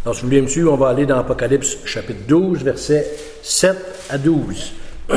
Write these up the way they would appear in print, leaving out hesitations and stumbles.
Alors, si vous voulez me suivre, on va aller dans Apocalypse chapitre 12, versets 7 à 12.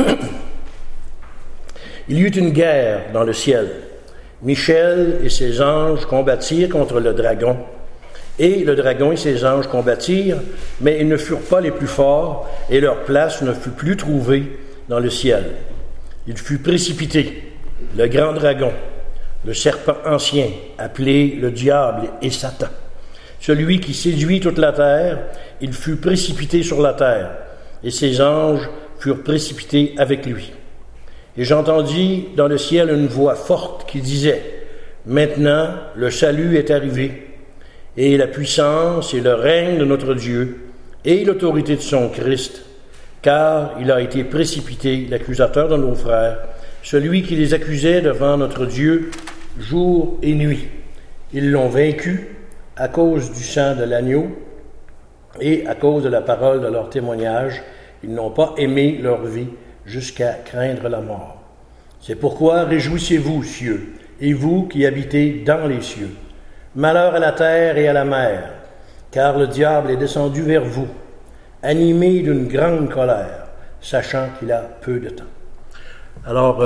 Il y eut une guerre dans le ciel. Michel et ses anges combattirent contre le dragon. Et le dragon et ses anges combattirent, mais ils ne furent pas les plus forts, et leur place ne fut plus trouvée dans le ciel. Il fut précipité, le grand dragon, le serpent ancien, appelé le diable et Satan. Celui qui séduit toute la terre, il fut précipité sur la terre, et ses anges furent précipités avec lui. Et j'entendis dans le ciel une voix forte qui disait, « Maintenant, le salut est arrivé, et la puissance et le règne de notre Dieu, et l'autorité de son Christ, car il a été précipité, l'accusateur de nos frères, celui qui les accusait devant notre Dieu jour et nuit. Ils l'ont vaincu à cause du sang de l'agneau et à cause de la parole de leur témoignage. Ils n'ont pas aimé leur vie jusqu'à craindre la mort. C'est pourquoi réjouissez-vous, cieux, et vous qui habitez dans les cieux. Malheur à la terre et à la mer, car le diable est descendu vers vous, animé d'une grande colère, sachant qu'il a peu de temps. » Alors,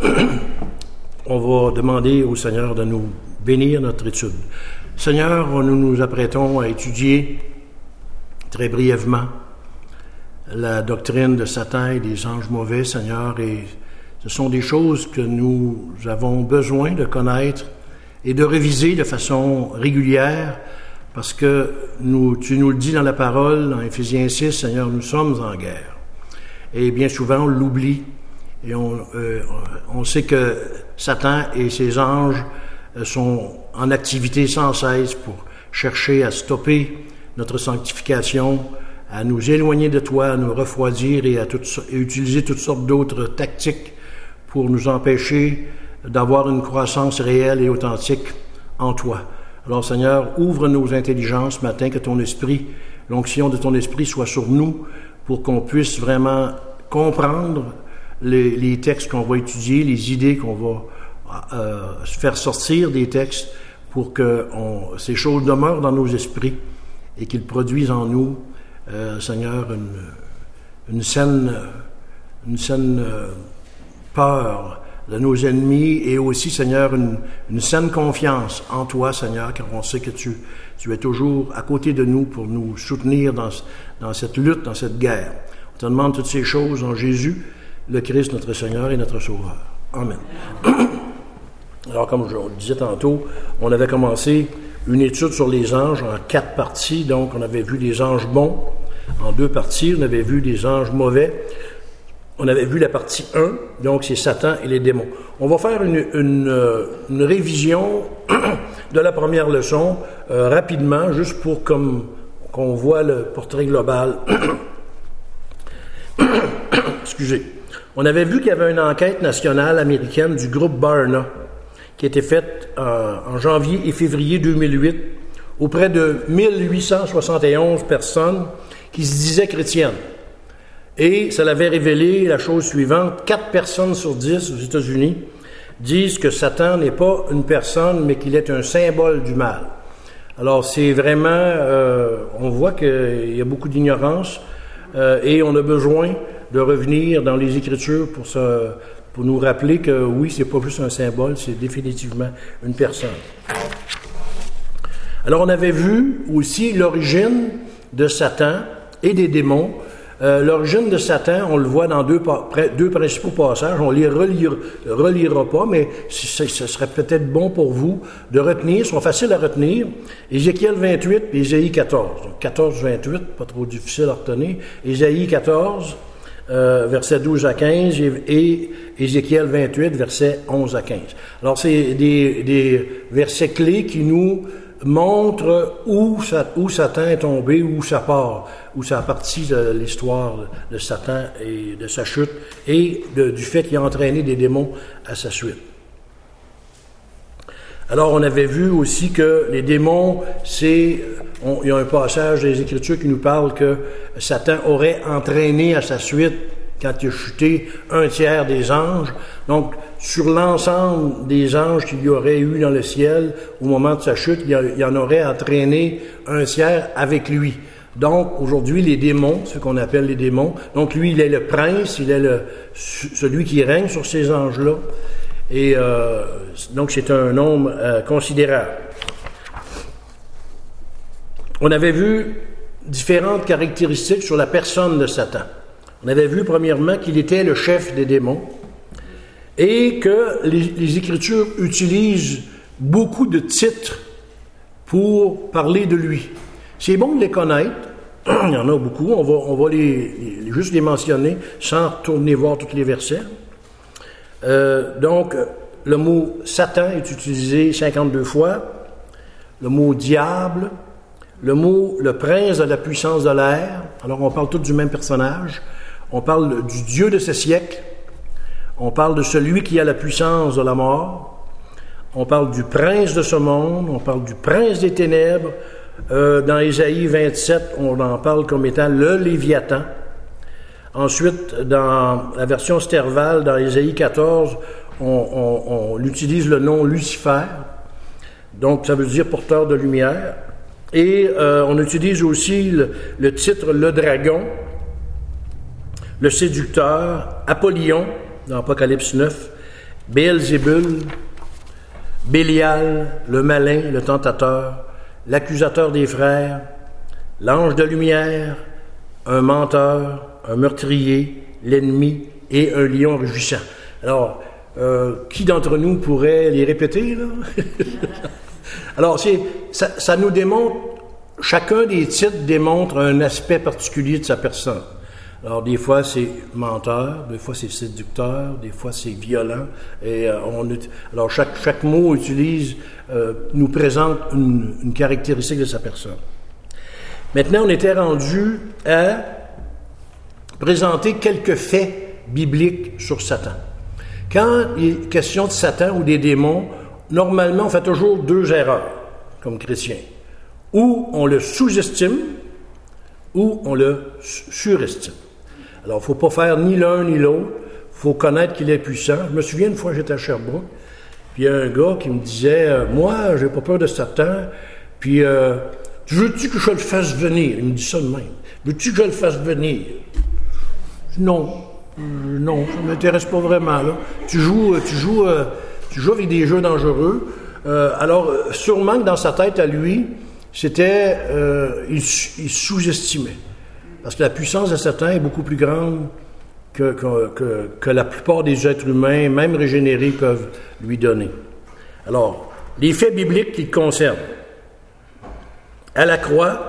on va demander au Seigneur de nous bénir notre étude. Seigneur, nous nous apprêtons à étudier très brièvement la doctrine de Satan et des anges mauvais, Seigneur, et ce sont des choses que nous avons besoin de connaître et de réviser de façon régulière, parce que tu nous le dis dans la parole, dans Éphésiens 6, Seigneur, nous sommes en guerre. Et bien souvent, on l'oublie, et on sait que Satan et ses anges sont en activité sans cesse pour chercher à stopper notre sanctification, à nous éloigner de toi, à nous refroidir et à utiliser toutes sortes d'autres tactiques pour nous empêcher d'avoir une croissance réelle et authentique en toi. Alors Seigneur, ouvre nos intelligences ce matin, que ton esprit, l'onction de ton esprit soit sur nous pour qu'on puisse vraiment comprendre les textes qu'on va étudier, les idées qu'on va faire sortir des textes pour que ces choses demeurent dans nos esprits et qu'ils produisent en nous, Seigneur, une saine peur de nos ennemis et aussi, Seigneur, une saine confiance en toi, Seigneur, car on sait que tu es toujours à côté de nous pour nous soutenir dans cette lutte, dans cette guerre. On te demande toutes ces choses en Jésus, le Christ, notre Seigneur et notre Sauveur. Amen. Alors, comme je le disais tantôt, on avait commencé une étude sur les anges en 4 parties. Donc, on avait vu les anges bons en 2 parties. On avait vu les anges mauvais. On avait vu la partie 1, donc c'est Satan et les démons. On va faire une révision de la première leçon rapidement, juste pour qu'on voit le portrait global. Excusez. On avait vu qu'il y avait une enquête nationale américaine du groupe Barna qui a été faite en janvier et février 2008 auprès de 1871 personnes qui se disaient chrétiennes. Et ça l'avait révélé la chose suivante, 4 personnes sur 10 aux États-Unis disent que Satan n'est pas une personne, mais qu'il est un symbole du mal. Alors c'est vraiment, on voit qu'il y a beaucoup d'ignorance et on a besoin de revenir dans les Écritures pour nous rappeler que oui, c'est pas juste un symbole, c'est définitivement une personne. Alors on avait vu aussi l'origine de Satan et des démons. L'origine de Satan, on le voit dans deux principaux passages. On les relira pas, mais ce serait peut-être bon pour vous de retenir. Ils sont faciles à retenir. Ézéchiel 28 et Ésaïe 14. Donc 14-28, pas trop difficile à retenir. Ésaïe 14, versets 12 à 15, et Ézéchiel 28, versets 11 à 15. Alors, c'est des versets clés qui nous montrent où Satan est tombé, où ça part, où ça a parti de l'histoire de Satan et de sa chute, et du fait qu'il a entraîné des démons à sa suite. Alors, on avait vu aussi que les démons, il y a un passage des Écritures qui nous parle que Satan aurait entraîné à sa suite, quand il a chuté, 1/3 des anges. Donc, sur l'ensemble des anges qu'il y aurait eu dans le ciel au moment de sa chute, il en aurait entraîné 1/3 avec lui. Donc, aujourd'hui, les démons, ce qu'on appelle les démons, donc lui, il est le prince, il est celui qui règne sur ces anges-là. Et donc, c'est un nombre considérable. On avait vu différentes caractéristiques sur la personne de Satan. On avait vu, premièrement, qu'il était le chef des démons et que les Écritures utilisent beaucoup de titres pour parler de lui. C'est bon de les connaître. Il y en a beaucoup. On va juste les mentionner sans retourner voir tous les versets. Donc, le mot Satan est utilisé 52 fois. Le mot diable. Le mot le prince de la puissance de l'air. Alors, on parle tous du même personnage. On parle du Dieu de ce siècle. On parle de celui qui a la puissance de la mort. On parle du prince de ce monde. On parle du prince des ténèbres. Dans Ésaïe 27, on en parle comme étant le Léviathan. Ensuite, dans la version Sterval, dans Ésaïe 14, on utilise le nom Lucifer. Donc, ça veut dire porteur de lumière. Et on utilise aussi le titre le dragon, le séducteur, Apollyon, dans Apocalypse 9, Béelzébul, Bélial, le malin, le tentateur, l'accusateur des frères, l'ange de lumière, un menteur, un meurtrier, l'ennemi et un lion rugissant. Alors, qui d'entre nous pourrait les répéter, là? Alors, ça nous démontre, chacun des titres démontre un aspect particulier de sa personne. Alors, des fois, c'est menteur, des fois, c'est séducteur, des fois, c'est violent. Et alors, chaque mot nous présente une caractéristique de sa personne. Maintenant, on était rendu à présenter quelques faits bibliques sur Satan. Quand il est question de Satan ou des démons, normalement, on fait toujours deux erreurs comme chrétien. Ou on le sous-estime, ou on le surestime. Alors, il ne faut pas faire ni l'un ni l'autre. Il faut connaître qu'il est puissant. Je me souviens une fois, j'étais à Sherbrooke, puis il y a un gars qui me disait « Moi, j'ai pas peur de Satan, puis veux-tu que je le fasse venir? » Il me dit ça de même. « Veux-tu que je le fasse venir? » Non, ça ne m'intéresse pas vraiment. Là. Tu joues avec des jeux dangereux. Alors, sûrement que dans sa tête à lui, c'était, il sous-estimait. Parce que la puissance de Satan est beaucoup plus grande que la plupart des êtres humains, même régénérés, peuvent lui donner. Alors, les faits bibliques qui le concernent. À la croix,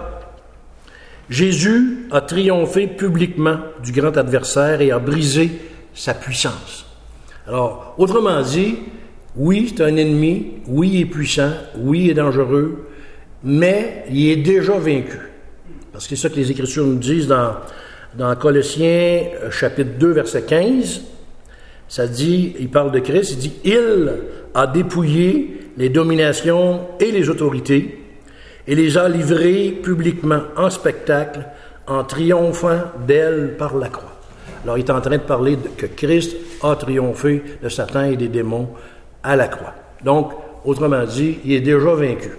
Jésus a triomphé publiquement du grand adversaire et a brisé sa puissance. Alors, autrement dit, oui, c'est un ennemi, oui, il est puissant, oui, il est dangereux, mais il est déjà vaincu. Parce que c'est ça que les Écritures nous disent dans Colossiens, chapitre 2, verset 15. Ça dit, il parle de Christ, il dit « Il a dépouillé les dominations et les autorités et les a livrées publiquement en spectacle en triomphant d'elles par la croix. » Alors, il est en train de parler que Christ a triomphé de Satan et des démons à la croix. Donc, autrement dit, il est déjà vaincu.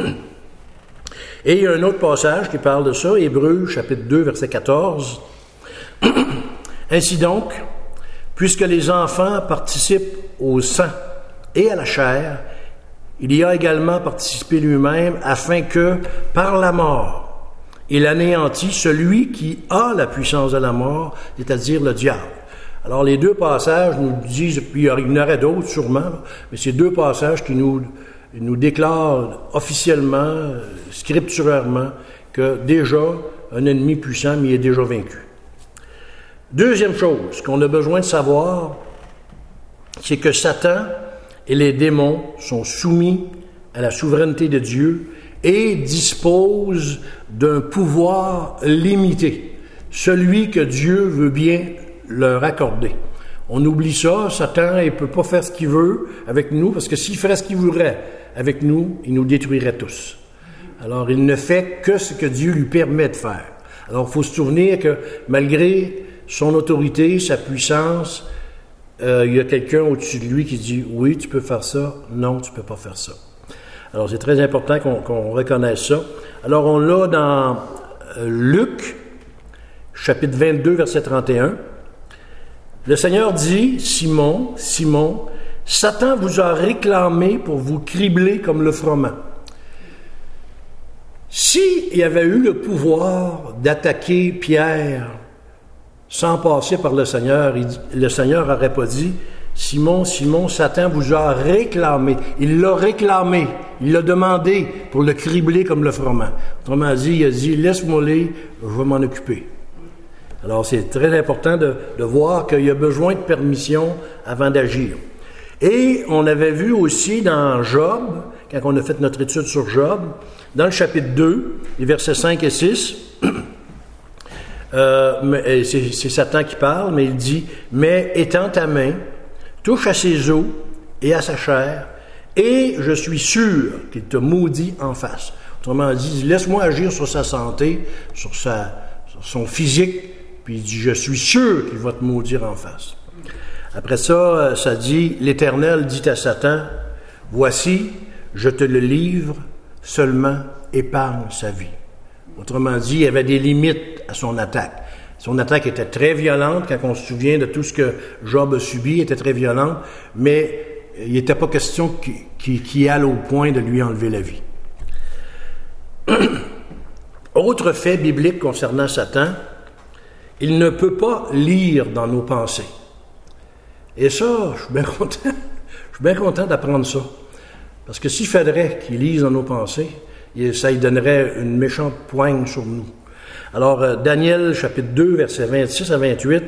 Et il y a un autre passage qui parle de ça, Hébreux, chapitre 2, verset 14. « Ainsi donc, puisque les enfants participent au sang et à la chair, il y a également participé lui-même afin que, par la mort, il anéantit celui qui a la puissance de la mort, c'est-à-dire le diable. » Alors, les deux passages nous disent, puis il y en aurait d'autres sûrement, mais c'est deux passages qui nous déclarent officiellement, scripturairement, que déjà, un ennemi puissant, mais il est déjà vaincu. Deuxième chose qu'on a besoin de savoir, c'est que Satan et les démons sont soumis à la souveraineté de Dieu et disposent d'un pouvoir limité, celui que Dieu veut bien leur accorder. On oublie ça, Satan, il ne peut pas faire ce qu'il veut avec nous, parce que s'il ferait ce qu'il voudrait avec nous, il nous détruirait tous. Alors, il ne fait que ce que Dieu lui permet de faire. Alors, il faut se souvenir que malgré son autorité, sa puissance, il y a quelqu'un au-dessus de lui qui dit « Oui, tu peux faire ça. Non, tu ne peux pas faire ça. » Alors, c'est très important qu'on reconnaisse ça. Alors, on l'a dans Luc, chapitre 22, verset 31. Le Seigneur dit, Simon, Simon, Satan vous a réclamé pour vous cribler comme le froment. S'il avait eu le pouvoir d'attaquer Pierre sans passer par le Seigneur n'aurait pas dit, Simon, Simon, Satan vous a réclamé. Il l'a réclamé, il l'a demandé pour le cribler comme le froment. Autrement dit, il a dit, laisse-moi aller, je vais m'en occuper. Alors, c'est très important de voir qu'il y a besoin de permission avant d'agir. Et on avait vu aussi dans Job, quand on a fait notre étude sur Job, dans le chapitre 2, les versets 5 et 6, c'est Satan qui parle, mais il dit, « Mais étends ta main, touche à ses os et à sa chair, et je suis sûr qu'il te maudit en face. » Autrement dit, laisse-moi agir sur sa santé, sur son physique, puis il dit, « Je suis sûr qu'il va te maudire en face. » Après ça, ça dit, « L'Éternel dit à Satan, « Voici, je te le livre, seulement épargne sa vie. » Autrement dit, il y avait des limites à son attaque. Son attaque était très violente, quand on se souvient de tout ce que Job a subi, était très violente, mais il n'était pas question qu'il aille au point de lui enlever la vie. Autre fait biblique concernant Satan, il ne peut pas lire dans nos pensées. Et ça, je suis bien content d'apprendre ça. Parce que s'il faudrait qu'il lise dans nos pensées, ça lui donnerait une méchante poigne sur nous. Alors, Daniel, chapitre 2, versets 26 à 28.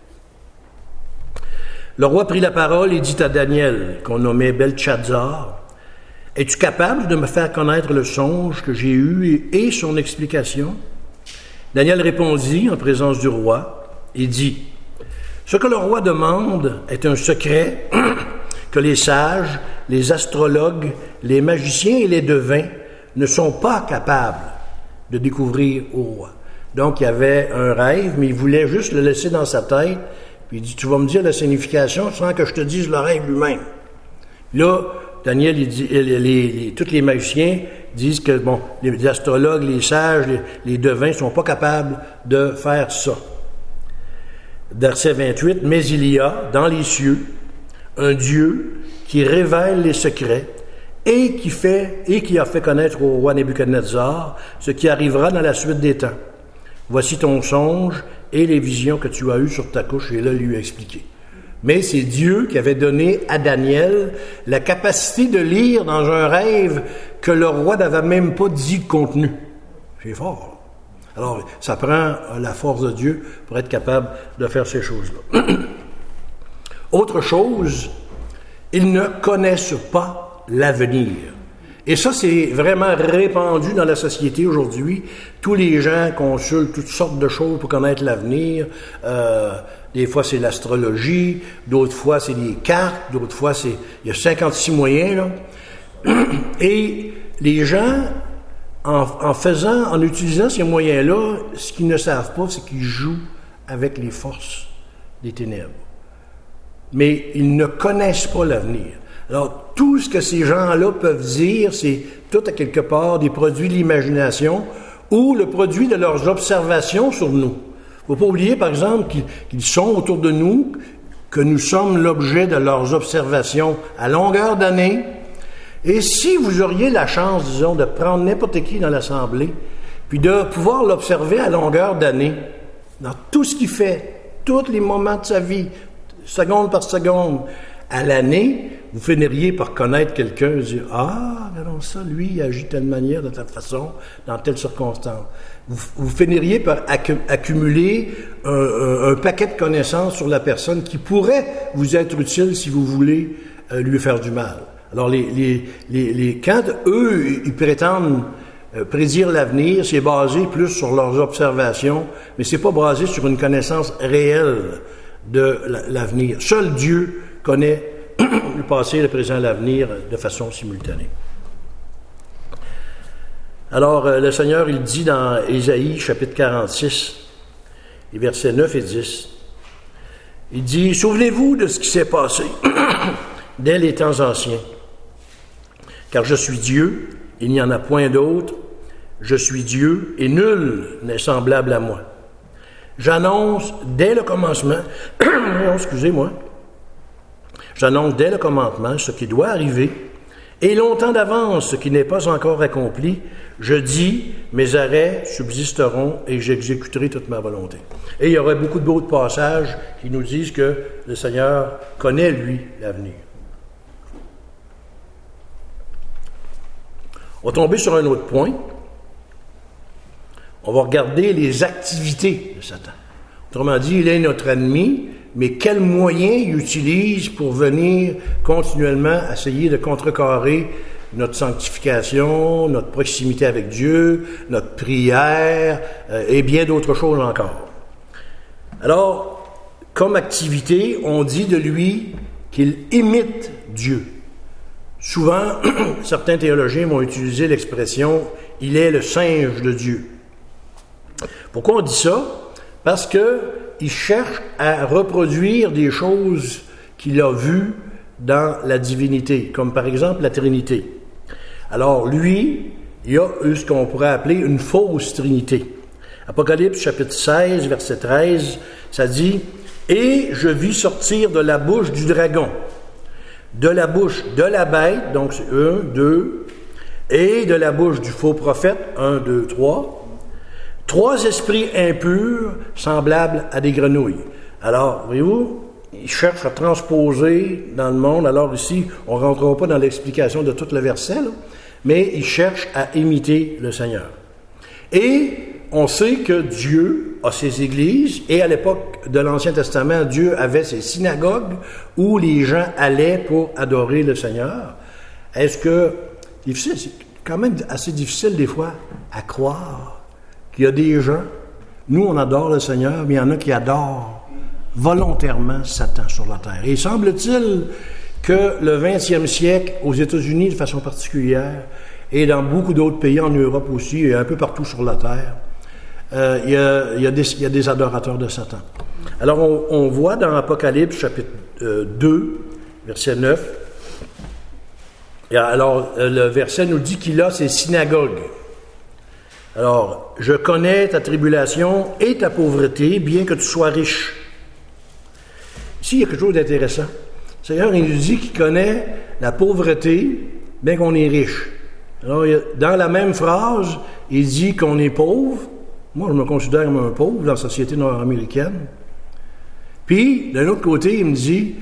Le roi prit la parole et dit à Daniel, qu'on nommait Beltchazzar, « Es-tu capable de me faire connaître le songe que j'ai eu et son explication? » Daniel répondit en présence du roi et dit, « Ce que le roi demande est un secret que les sages, les astrologues, les magiciens et les devins ne sont pas capables de découvrir au roi. » Donc, il y avait un rêve, mais il voulait juste le laisser dans sa tête. Puis il dit, tu vas me dire la signification sans que je te dise le rêve lui-même. Là, Daniel, il dit, tous les magiciens disent que, bon, les astrologues, les sages, les devins ne sont pas capables de faire ça. Verset 28, « Mais il y a, dans les cieux, un Dieu qui révèle les secrets et qui a fait connaître au roi Nebuchadnezzar ce qui arrivera dans la suite des temps. Voici ton songe et les visions que tu as eues sur ta couche. » Et là, il lui a expliqué. Mais c'est Dieu qui avait donné à Daniel la capacité de lire dans un rêve que le roi n'avait même pas dit le contenu. C'est fort. Alors, ça prend la force de Dieu pour être capable de faire ces choses-là. Autre chose, ils ne connaissent pas l'avenir. Et ça, c'est vraiment répandu dans la société aujourd'hui. Tous les gens consultent toutes sortes de choses pour connaître l'avenir. Des fois, c'est l'astrologie. D'autres fois, c'est les cartes. D'autres fois, il y a 56 moyens, là. Et les gens, en utilisant ces moyens-là, ce qu'ils ne savent pas, c'est qu'ils jouent avec les forces des ténèbres. Mais ils ne connaissent pas l'avenir. Alors, tout ce que ces gens-là peuvent dire, c'est tout à quelque part des produits de l'imagination ou le produit de leurs observations sur nous. Il ne faut pas oublier, par exemple, qu'ils sont autour de nous, que nous sommes l'objet de leurs observations à longueur d'année. Et si vous auriez la chance, disons, de prendre n'importe qui dans l'Assemblée, puis de pouvoir l'observer à longueur d'année, dans tout ce qu'il fait, tous les moments de sa vie, seconde par seconde, à l'année, vous finiriez par connaître quelqu'un et dire « Ah, regardons ça, lui, il agit de telle manière, de telle façon, dans telle circonstance. » Vous finiriez par accumuler un paquet de connaissances sur la personne qui pourrait vous être utile si vous voulez lui faire du mal. Alors, quand eux, ils prétendent prédire l'avenir, c'est basé plus sur leurs observations, mais c'est pas basé sur une connaissance réelle de l'avenir. Seul Dieu connaît le passé, le présent, l'avenir de façon simultanée. Alors, le Seigneur, il dit dans Ésaïe, chapitre 46, les versets 9 et 10, il dit « Souvenez-vous de ce qui s'est passé dès les temps anciens, car je suis Dieu, il n'y en a point d'autre, je suis Dieu et nul n'est semblable à moi. J'annonce dès le commencement, j'annonce dès le commencement ce qui doit arriver, et longtemps d'avance ce qui n'est pas encore accompli. Je dis, mes arrêts subsisteront et j'exécuterai toute ma volonté. Et il y aurait beaucoup d'autres passages qui nous disent que le Seigneur connaît, lui, l'avenir. On va tomber sur un autre point. On va regarder les activités de Satan. Autrement dit, il est notre ennemi, mais quels moyens il utilise pour venir continuellement essayer de contrecarrer notre sanctification, notre proximité avec Dieu, notre prière et bien d'autres choses encore. Alors, comme activité, on dit de lui qu'il imite Dieu. Souvent, certains théologiens vont utiliser l'expression « il est le singe de Dieu ». Pourquoi on dit ça? Parce qu'il cherche à reproduire des choses qu'il a vues dans la divinité, comme par exemple la Trinité. Alors lui, il y a ce qu'on pourrait appeler une fausse Trinité. Apocalypse chapitre 16, verset 13, ça dit « Et je vis sortir de la bouche du dragon, de la bouche de la bête, donc c'est 1, 2, et de la bouche du faux prophète, 1, 2, 3 esprits impurs semblables à des grenouilles. » Alors, voyez-vous, il cherche à transposer dans le monde. Alors ici, on ne rentrera pas dans l'explication de tout le verset, là, mais il cherche à imiter le Seigneur. Et on sait que Dieu a ses églises, et à l'époque de l'Ancien Testament, Dieu avait ses synagogues où les gens allaient pour adorer le Seigneur. Est-ce que, c'est quand même assez difficile des fois à croire qu'il y a des gens, nous on adore le Seigneur, mais il y en a qui adorent volontairement Satan sur la terre. Et semble-t-il que le 20e siècle, aux États-Unis de façon particulière, et dans beaucoup d'autres pays en Europe aussi, et un peu partout sur la terre, il y a des adorateurs de Satan. Alors on voit dans Apocalypse chapitre 2, verset 9, et alors le verset nous dit qu'il a ses synagogues. Alors, je connais ta tribulation et ta pauvreté, bien que tu sois riche. Ici, il y a quelque chose d'intéressant. Le Seigneur, il nous dit qu'il connaît la pauvreté, bien qu'on est riche. Alors, dans la même phrase, il dit qu'on est pauvre. Moi, je me considère comme un pauvre dans la société nord-américaine. Puis, d'un autre côté, il me dit,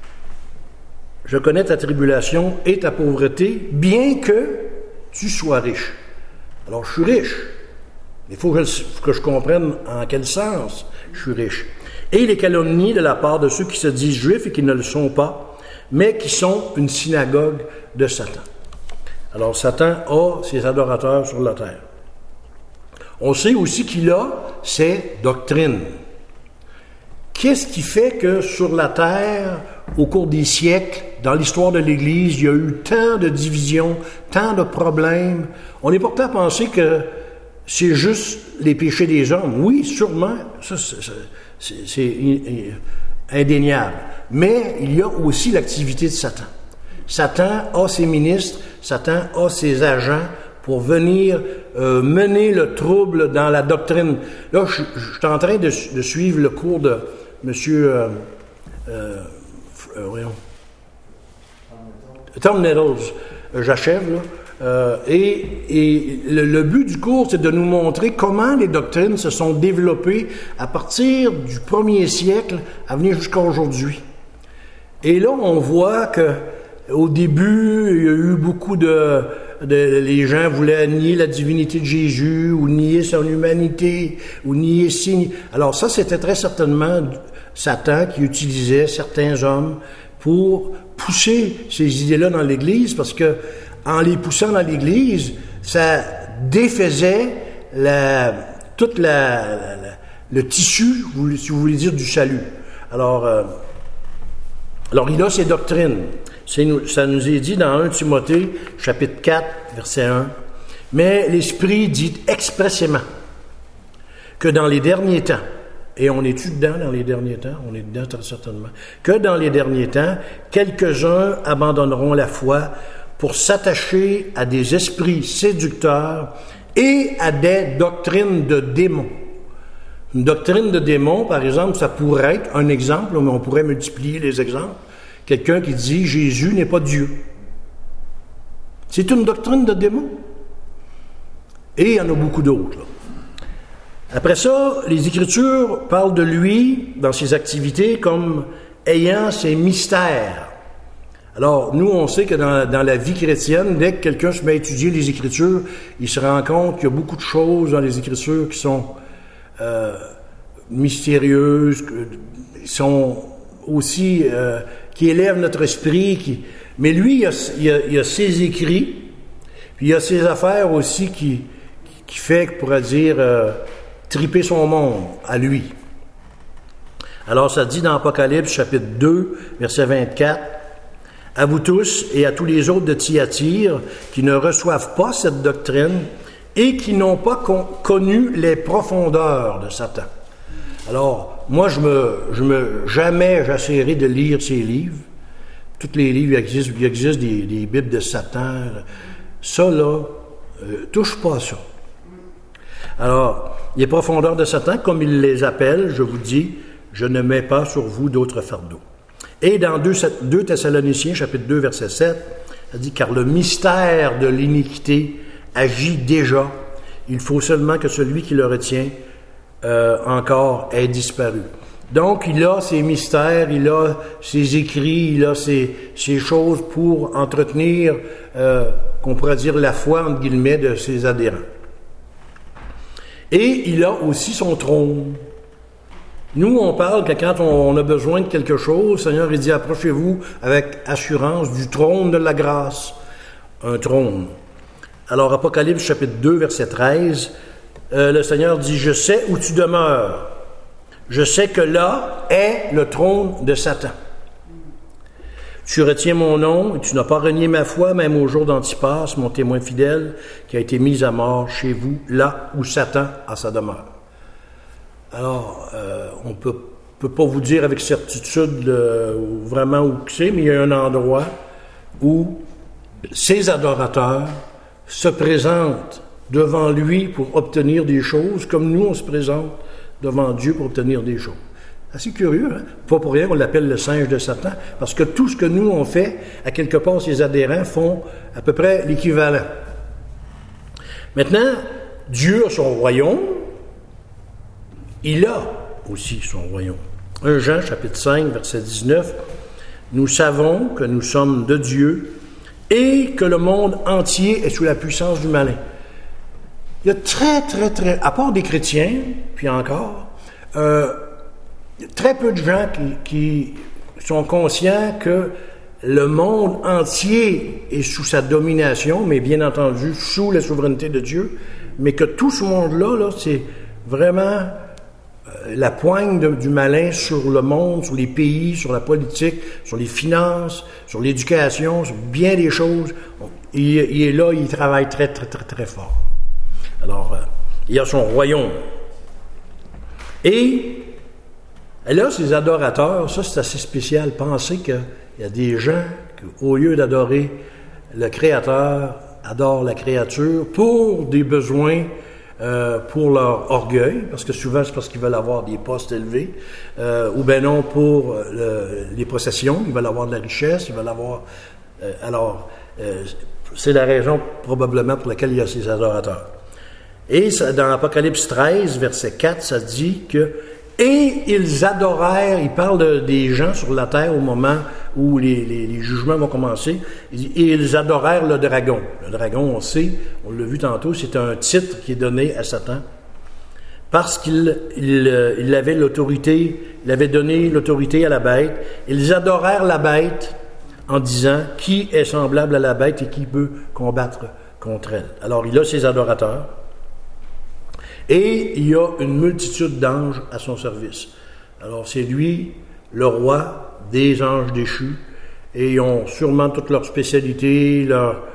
je connais ta tribulation et ta pauvreté, bien que tu sois riche. Alors, je suis riche. Il faut que je comprenne en quel sens je suis riche. Et les calomnies de la part de ceux qui se disent juifs et qui ne le sont pas, mais qui sont une synagogue de Satan. Alors, Satan a ses adorateurs sur la terre. On sait aussi qu'il a ses doctrines. Qu'est-ce qui fait que sur la terre, au cours des siècles, dans l'histoire de l'Église, il y a eu tant de divisions, tant de problèmes? On est porté à penser que c'est juste les péchés des hommes. Oui, sûrement, ça, c'est indéniable. Mais il y a aussi l'activité de Satan. Satan a ses ministres, Satan a ses agents pour venir mener le trouble dans la doctrine. Là, je suis en train de suivre le cours de M. Tom Nettles. J'achève, là. Et le but du cours, c'est de nous montrer comment les doctrines se sont développées à partir du 1er siècle à venir jusqu'à aujourd'hui. Et là, on voit que au début, il y a eu beaucoup les gens voulaient nier la divinité de Jésus, ou nier son humanité, ou nier Alors ça, c'était très certainement Satan qui utilisait certains hommes pour pousser ces idées-là dans l'Église, parce que en les poussant dans l'Église, ça défaisait tout le tissu, si vous voulez dire, du salut. Alors il a ses doctrines. Ça nous est dit dans 1 Timothée, chapitre 4, verset 1. « Mais l'Esprit dit expressément que dans les derniers temps, et on est-tu dedans dans les derniers temps? On est dedans très certainement. Que dans les derniers temps, quelques-uns abandonneront la foi pour s'attacher à des esprits séducteurs et à des doctrines de démons. Une doctrine de démons, par exemple, ça pourrait être un exemple, mais on pourrait multiplier les exemples. Quelqu'un qui dit « Jésus n'est pas Dieu ». C'est une doctrine de démons. Et il y en a beaucoup d'autres. Après ça, les Écritures parlent de lui, dans ses activités, comme ayant ses mystères. Alors, nous, on sait que dans la vie chrétienne, dès que quelqu'un se met à étudier les Écritures, il se rend compte qu'il y a beaucoup de choses dans les Écritures qui sont mystérieuses, qui sont aussi, qui élèvent notre esprit. Mais lui, il a ses écrits, puis il y a ses affaires aussi qui fait, qu'on pourrait dire, triper son monde à lui. Alors, ça dit dans Apocalypse, chapitre 2, verset 24, « À vous tous et à tous les autres de Thyatire qui ne reçoivent pas cette doctrine et qui n'ont pas connu les profondeurs de Satan. » Alors, moi, jamais j'essaierai de lire ces livres. Tous les livres, il existe des Bibles de Satan. Ça, là, touche pas à ça. Alors, les profondeurs de Satan, comme il les appelle, je vous dis, je ne mets pas sur vous d'autres fardeaux. Et dans 2 Thessaloniciens, chapitre 2, verset 7, ça dit « Car le mystère de l'iniquité agit déjà. Il faut seulement que celui qui le retient encore ait disparu. » Donc, il a ses mystères, il a ses écrits, il a ses choses pour entretenir, qu'on pourrait dire, la foi, entre guillemets, de ses adhérents. Et il a aussi son trône. Nous, on parle que quand on a besoin de quelque chose, le Seigneur, il dit, approchez-vous avec assurance du trône de la grâce. Un trône. Alors, Apocalypse, chapitre 2, verset 13, le Seigneur dit, je sais où tu demeures. Je sais que là est le trône de Satan. Tu retiens mon nom et tu n'as pas renié ma foi, même au jour d'Antipas, mon témoin fidèle, qui a été mis à mort chez vous, là où Satan a sa demeure. Alors, on ne peut pas vous dire avec certitude vraiment où c'est, mais il y a un endroit où ces adorateurs se présentent devant lui pour obtenir des choses, comme nous, on se présente devant Dieu pour obtenir des choses. Assez curieux, hein? Pas pour rien, on l'appelle le singe de Satan, parce que tout ce que nous, on fait, à quelque part, ses adhérents font à peu près l'équivalent. Maintenant, Dieu a son royaume, il a aussi son royaume. 1 Jean, chapitre 5, verset 19, « Nous savons que nous sommes de Dieu et que le monde entier est sous la puissance du malin. » Il y a très, à part des chrétiens, puis encore, très peu de gens qui sont conscients que le monde entier est sous sa domination, mais bien entendu sous la souveraineté de Dieu, mais que tout ce monde-là, c'est vraiment la poigne du malin sur le monde, sur les pays, sur la politique, sur les finances, sur l'éducation, sur bien des choses. Il est là, il travaille très fort. Alors, il y a son royaume. Et là, ces adorateurs, ça c'est assez spécial. Pensez qu'il y a des gens qui, au lieu d'adorer le Créateur, adorent la créature pour des besoins, pour leur orgueil, parce que souvent c'est parce qu'ils veulent avoir des postes élevés, ou bien non pour les possessions, ils veulent avoir de la richesse, ils veulent avoir... c'est la raison probablement pour laquelle il y a ces adorateurs. Et ça, dans Apocalypse 13, verset 4, ça dit que « Et ils adorèrent », il parle des gens sur la terre au moment où les jugements vont commencer, il dit « Et ils adorèrent le dragon ». Le dragon, on sait, on l'a vu tantôt, c'est un titre qui est donné à Satan, parce qu'il avait l'autorité, il avait donné l'autorité à la bête. Ils adorèrent la bête en disant « Qui est semblable à la bête et qui peut combattre contre elle ?» Alors, il a ses adorateurs. Et il y a une multitude d'anges à son service. Alors, c'est lui, le roi des anges déchus, et ils ont sûrement toutes leurs spécialités,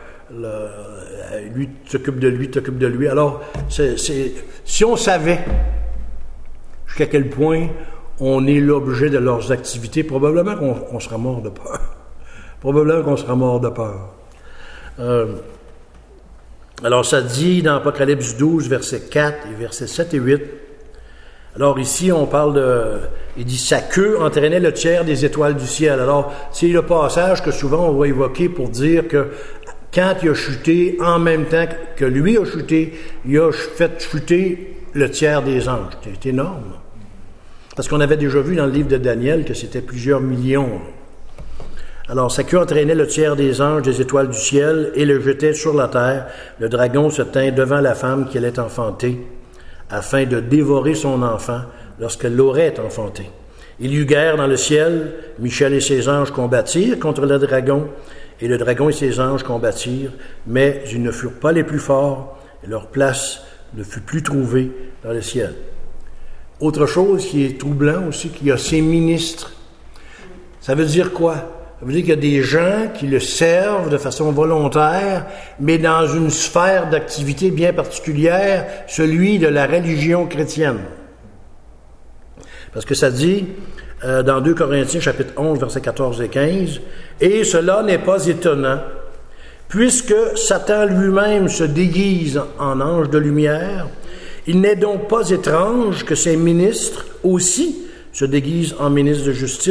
lui s'occupe de lui. Alors, si on savait jusqu'à quel point on est l'objet de leurs activités, probablement qu'on sera mort de peur. Alors, ça dit dans Apocalypse 12, versets 4 et versets 7 et 8. Alors, ici, on parle il dit, sa queue entraînait le tiers des étoiles du ciel. Alors, c'est le passage que souvent on va évoquer pour dire que quand il a chuté, en même temps que lui a chuté, il a fait chuter le tiers des anges. C'est énorme. Parce qu'on avait déjà vu dans le livre de Daniel que c'était plusieurs millions. Alors, sa queue entraînait le tiers des anges des étoiles du ciel et le jetait sur la terre. Le dragon se tint devant la femme qui allait enfanter, afin de dévorer son enfant lorsqu'elle l'aurait enfanté. Il y eut guerre dans le ciel. Michel et ses anges combattirent contre le dragon, et le dragon et ses anges combattirent, mais ils ne furent pas les plus forts, et leur place ne fut plus trouvée dans le ciel. Autre chose qui est troublant aussi, qu'il y a ces ministres. Ça veut dire quoi? Ça veut dire qu'il y a des gens qui le servent de façon volontaire, mais dans une sphère d'activité bien particulière, celui de la religion chrétienne. Parce que ça dit, dans 2 Corinthiens, chapitre 11, versets 14 et 15, « Et cela n'est pas étonnant, puisque Satan lui-même se déguise en ange de lumière. Il n'est donc pas étrange que ses ministres aussi se déguisent en ministres de justice. »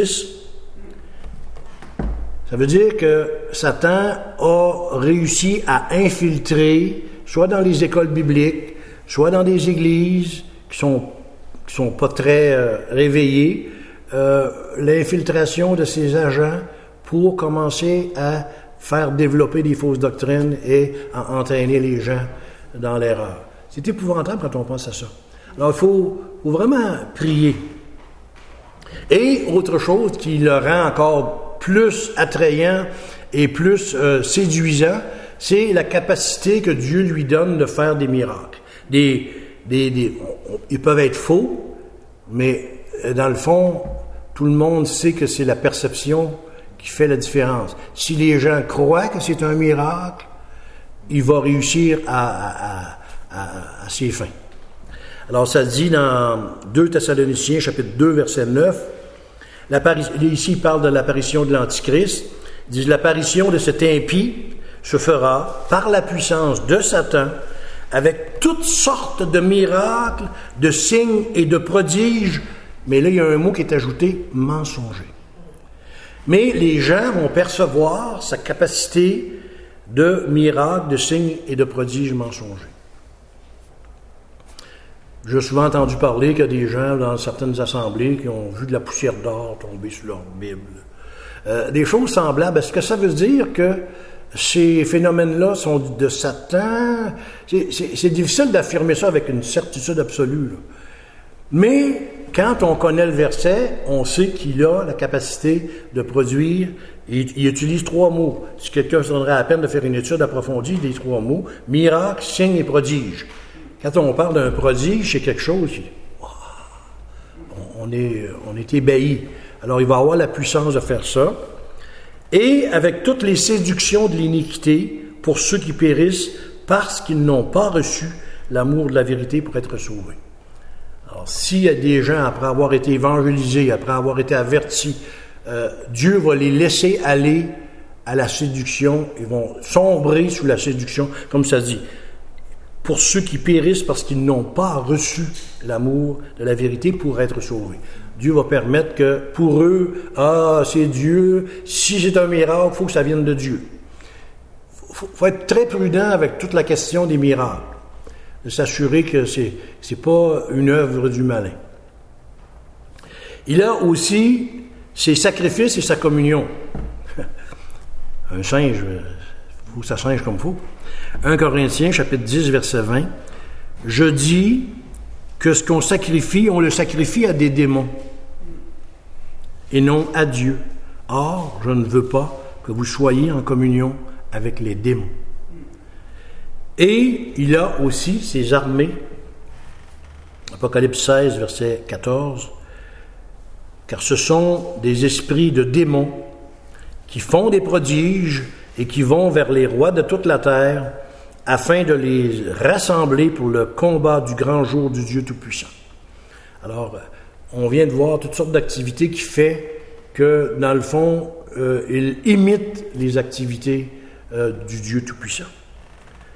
Ça veut dire que Satan a réussi à infiltrer, soit dans les écoles bibliques, soit dans des églises qui sont pas très réveillées, l'infiltration de ces agents pour commencer à faire développer des fausses doctrines et à entraîner les gens dans l'erreur. C'est épouvantable quand on pense à ça. Alors, il faut vraiment prier. Et autre chose qui le rend encore plus attrayant et plus séduisant, c'est la capacité que Dieu lui donne de faire des miracles. Ils peuvent être faux, mais dans le fond, tout le monde sait que c'est la perception qui fait la différence. Si les gens croient que c'est un miracle, il va réussir à ses fins. Alors, ça dit dans 2 Thessaloniciens, chapitre 2, verset 9, ici, il parle de l'apparition de l'Antichrist. Il dit, l'apparition de cet impie se fera par la puissance de Satan, avec toutes sortes de miracles, de signes et de prodiges. Mais là, il y a un mot qui est ajouté, mensonger. Mais les gens vont percevoir sa capacité de miracles, de signes et de prodiges mensongers. J'ai souvent entendu parler qu'il y a des gens dans certaines assemblées qui ont vu de la poussière d'or tomber sur leur Bible. Des choses semblables. Est-ce que ça veut dire que ces phénomènes-là sont de Satan? C'est difficile d'affirmer ça avec une certitude absolue, là. Mais quand on connaît le verset, on sait qu'il a la capacité de produire. Il utilise 3 mots. Si quelqu'un se donnerait la peine de faire une étude approfondie des 3 mots, miracle, signe et prodige. Quand on parle d'un prodige, c'est quelque chose qui... On est ébahi. Alors, il va avoir la puissance de faire ça. Et avec toutes les séductions de l'iniquité pour ceux qui périssent parce qu'ils n'ont pas reçu l'amour de la vérité pour être sauvés. Alors, s'il y a des gens, après avoir été évangélisés, après avoir été avertis, Dieu va les laisser aller à la séduction. Ils vont sombrer sous la séduction, comme ça dit. Pour ceux qui périssent parce qu'ils n'ont pas reçu l'amour de la vérité pour être sauvés. Dieu va permettre que pour eux, c'est Dieu, si c'est un miracle, il faut que ça vienne de Dieu. Il faut être très prudent avec toute la question des miracles, de s'assurer que c'est pas une œuvre du malin. Il a aussi ses sacrifices et sa communion. Un singe, il faut que ça singe comme il faut. 1 Corinthiens, chapitre 10, verset 20. « Je dis que ce qu'on sacrifie, on le sacrifie à des démons, et non à Dieu. Or, je ne veux pas que vous soyez en communion avec les démons. » Et il a aussi ses armées. Apocalypse 16, verset 14. « Car ce sont des esprits de démons qui font des prodiges et qui vont vers les rois de toute la terre, afin de les rassembler pour le combat du grand jour du Dieu Tout-Puissant. » Alors, on vient de voir toutes sortes d'activités qui fait que, dans le fond, il imite les activités du Dieu Tout-Puissant.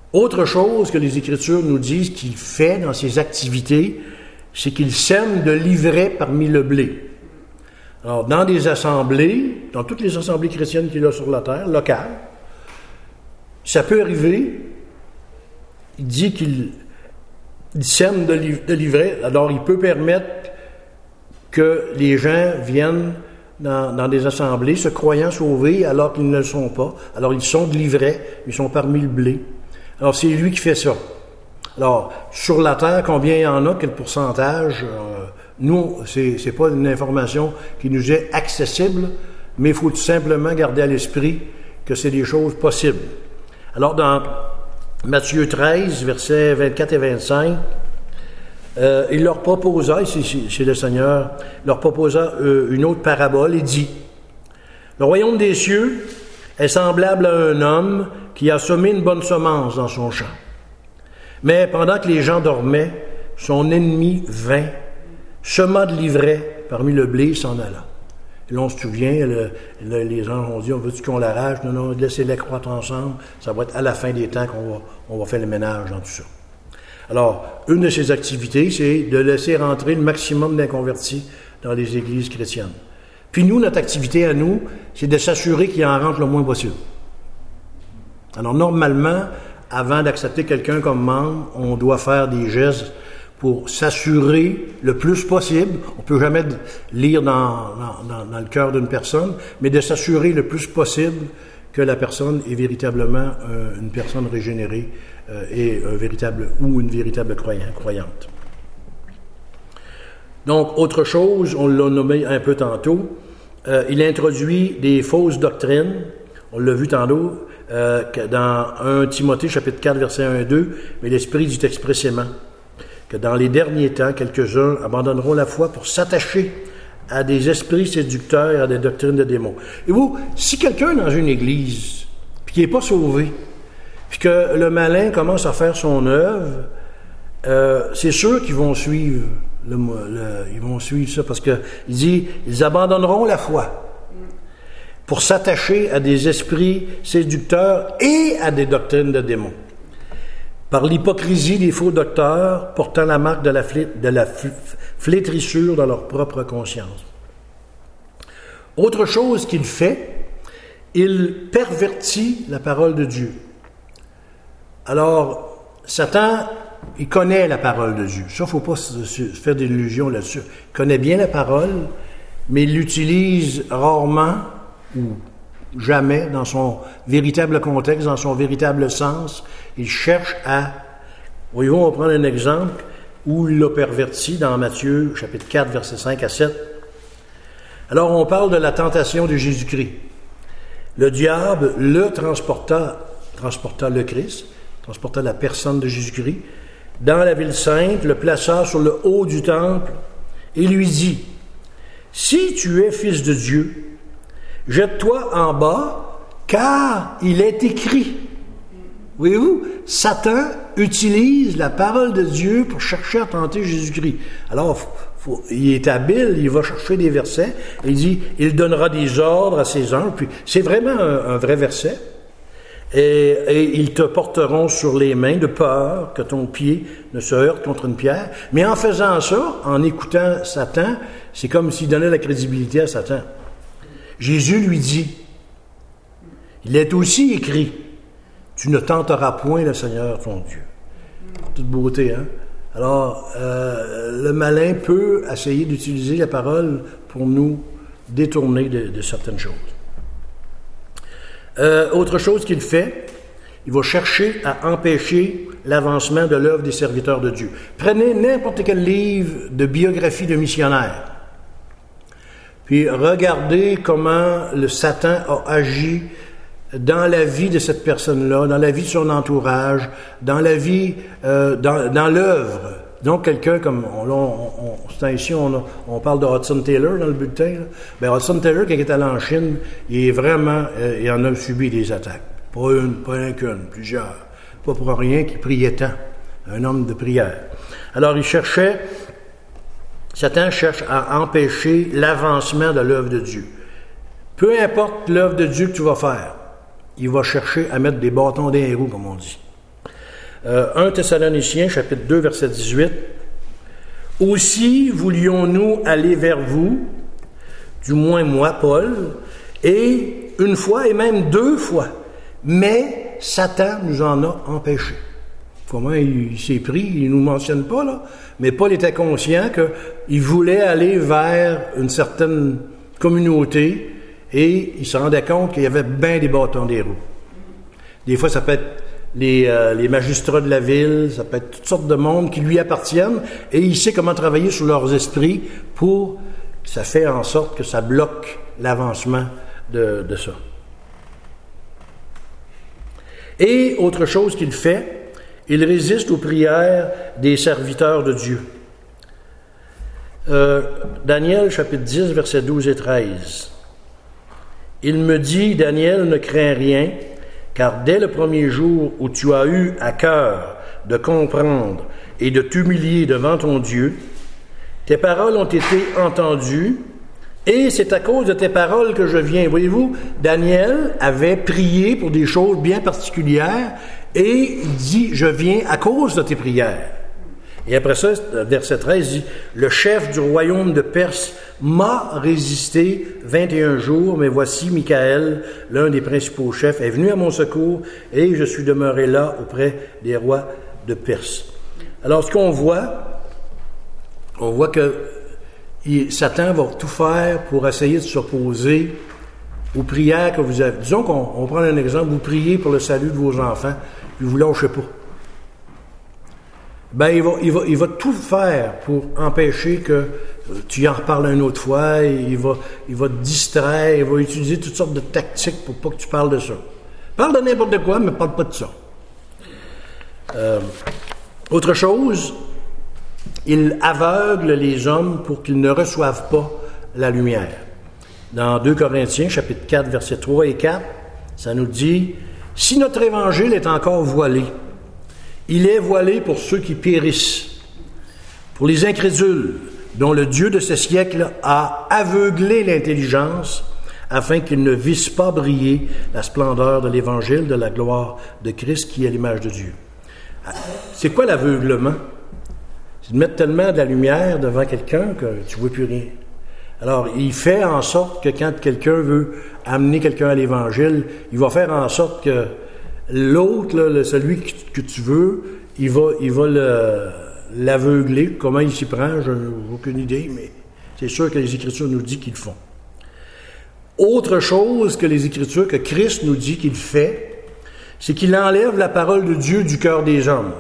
Autre chose que les Écritures nous disent qu'il fait dans ses activités, c'est qu'il sème de l'ivraie parmi le blé. Alors, dans des assemblées, dans toutes les assemblées chrétiennes qu'il a sur la terre, locales, ça peut arriver, il dit qu'il sème de l'ivraie, alors il peut permettre que les gens viennent dans des assemblées se croyant sauvés alors qu'ils ne le sont pas. Alors, ils sont de l'ivraie, ils sont parmi le blé. Alors, c'est lui qui fait ça. Alors, sur la terre, combien il y en a, quel pourcentage? Nous, c'est pas une information qui nous est accessible, mais il faut tout simplement garder à l'esprit que c'est des choses possibles. Alors, dans Matthieu 13, versets 24 et 25, il leur proposa, ici c'est le Seigneur, il leur proposa une autre parabole et dit, « Le royaume des cieux est semblable à un homme qui a semé une bonne semence dans son champ. Mais pendant que les gens dormaient, son ennemi vint, sema de l'ivraie parmi le blé, s'en alla. » Et là, on se souvient, les anges ont dit, « On veut-tu qu'on l'arrache? Non, non, laissez-les croître ensemble. Ça va être à la fin des temps qu'on va faire le ménage dans tout ça. » Alors, une de ses activités, c'est de laisser rentrer le maximum d'inconvertis dans les églises chrétiennes. Puis nous, notre activité à nous, c'est de s'assurer qu'il en rentre le moins possible. Alors, normalement, avant d'accepter quelqu'un comme membre, on doit faire des gestes pour s'assurer le plus possible. On ne peut jamais lire dans le cœur d'une personne, mais de s'assurer le plus possible que la personne est véritablement une personne régénérée et une véritable croyante. Donc, autre chose, on l'a nommé un peu tantôt, il introduit des fausses doctrines. On l'a vu tantôt dans 1 Timothée, chapitre 4, versets 1 et 2, mais l'Esprit dit expressément que dans les derniers temps, quelques-uns abandonneront la foi pour s'attacher à des esprits séducteurs et à des doctrines de démons. Et vous, si quelqu'un est dans une église, puis qui n'est pas sauvé, puis que le malin commence à faire son œuvre, c'est sûr qu'ils vont suivre ils vont suivre ça, parce que il dit, ils abandonneront la foi pour s'attacher à des esprits séducteurs et à des doctrines de démons. Par l'hypocrisie des faux docteurs portant la marque de la flétrissure dans leur propre conscience. Autre chose qu'il fait, il pervertit la parole de Dieu. Alors, Satan, il connaît la parole de Dieu. Ça, il ne faut pas se faire d'illusions là-dessus. Il connaît bien la parole, mais il l'utilise rarement ou jamais dans son véritable contexte, dans son véritable sens. Il cherche à... Voyez-vous, on va prendre un exemple où il l'a perverti dans Matthieu, chapitre 4, versets 5 à 7. Alors, on parle de la tentation de Jésus-Christ. Le diable transporta le Christ, transporta la personne de Jésus-Christ, dans la ville sainte, le plaça sur le haut du temple et lui dit, « Si tu es fils de Dieu, jette-toi en bas, car il est écrit. » Voyez-vous, Satan utilise la parole de Dieu pour chercher à tenter Jésus-Christ. Alors, il est habile, il va chercher des versets, et il dit, il donnera des ordres à ses anges, puis c'est vraiment un vrai verset, et ils te porteront sur les mains de peur que ton pied ne se heurte contre une pierre. Mais en faisant ça, en écoutant Satan, c'est comme s'il donnait la crédibilité à Satan. Jésus lui dit, il est aussi écrit, tu ne tenteras point le Seigneur ton Dieu. Toute beauté, hein? Alors, le malin peut essayer d'utiliser la parole pour nous détourner de certaines choses. Autre chose qu'il fait, il va chercher à empêcher l'avancement de l'œuvre des serviteurs de Dieu. Prenez n'importe quel livre de biographie de missionnaires, puis regardez comment le Satan a agi dans la vie de cette personne-là, dans la vie de son entourage, dans la vie, dans l'œuvre. Donc, quelqu'un comme, ici, on parle de Hudson Taylor dans le bulletin. Là. Ben, Hudson Taylor, quand il est allé en Chine, il en a subi des attaques. Pas une, pas qu'une, plusieurs. Pas pour rien qu'il priait tant. Un homme de prière. Alors, Satan cherche à empêcher l'avancement de l'œuvre de Dieu. Peu importe l'œuvre de Dieu que tu vas faire, il va chercher à mettre des bâtons dans les roues, comme on dit. 1 Thessaloniciens, chapitre 2, verset 18. « Aussi voulions-nous aller vers vous, du moins moi, Paul, et une fois et même 2 fois, mais Satan nous en a empêchés. » Comment il s'est pris, il ne nous mentionne pas, là, mais Paul était conscient qu'il voulait aller vers une certaine communauté et il se rendait compte qu'il y avait bien des bâtons des roues. Des fois, ça peut être les magistrats de la ville, ça peut être toutes sortes de monde qui lui appartiennent et il sait comment travailler sur leurs esprits pour que ça fait en sorte que ça bloque l'avancement de ça. Et autre chose qu'il fait, il résiste aux prières des serviteurs de Dieu. Daniel, chapitre 10, versets 12 et 13. Il me dit, Daniel, ne crains rien, car dès le premier jour où tu as eu à cœur de comprendre et de t'humilier devant ton Dieu, tes paroles ont été entendues, et c'est à cause de tes paroles que je viens. Voyez-vous, Daniel avait prié pour des choses bien particulières, et il dit, je viens à cause de tes prières. Et après ça, verset 13 dit, le chef du royaume de Perse m'a résisté 21 jours, mais voici Michaël, l'un des principaux chefs, est venu à mon secours, et je suis demeuré là auprès des rois de Perse. Alors, ce qu'on voit, on voit que Satan va tout faire pour essayer de s'opposer aux prières que vous avez. Disons qu'on prend un exemple, vous priez pour le salut de vos enfants, puis vous lâchez pas. Ben, il va tout faire pour empêcher que tu en reparles une autre fois, il va te distraire, il va utiliser toutes sortes de tactiques pour pas que tu parles de ça. Parle de n'importe quoi, mais parle pas de ça. Autre chose, il aveugle les hommes pour qu'ils ne reçoivent pas la lumière. Dans 2 Corinthiens, chapitre 4, versets 3 et 4, ça nous dit « Si notre évangile est encore voilé, il est voilé pour ceux qui périssent, pour les incrédules, dont le Dieu de ce siècle a aveuglé l'intelligence, afin qu'ils ne vissent pas briller la splendeur de l'évangile de la gloire de Christ, qui est l'image de Dieu. » C'est quoi l'aveuglement? C'est de mettre tellement de la lumière devant quelqu'un que tu ne vois plus rien. Alors, il fait en sorte que quand quelqu'un veut amener quelqu'un à l'Évangile, il va faire en sorte que l'autre, là, celui que tu veux, il va l'aveugler. Comment il s'y prend, je n'ai aucune idée, mais c'est sûr que les Écritures nous disent qu'ils le font. Autre chose que les Écritures, que Christ nous dit qu'il fait, c'est qu'il enlève la parole de Dieu du cœur des hommes.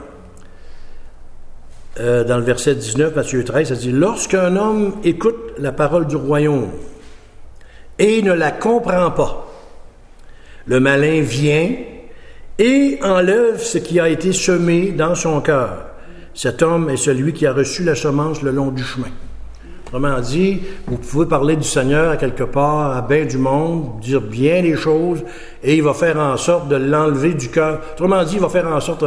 Dans le verset 19, Matthieu 13, ça dit « Lorsqu'un homme écoute la parole du royaume et ne la comprend pas, le malin vient et enlève ce qui a été semé dans son cœur. Cet homme est celui qui a reçu la semence le long du chemin. » Autrement dit, vous pouvez parler du Seigneur à quelque part, à bien du monde, dire bien les choses, et il va faire en sorte de l'enlever du cœur. Autrement dit, il va faire en sorte,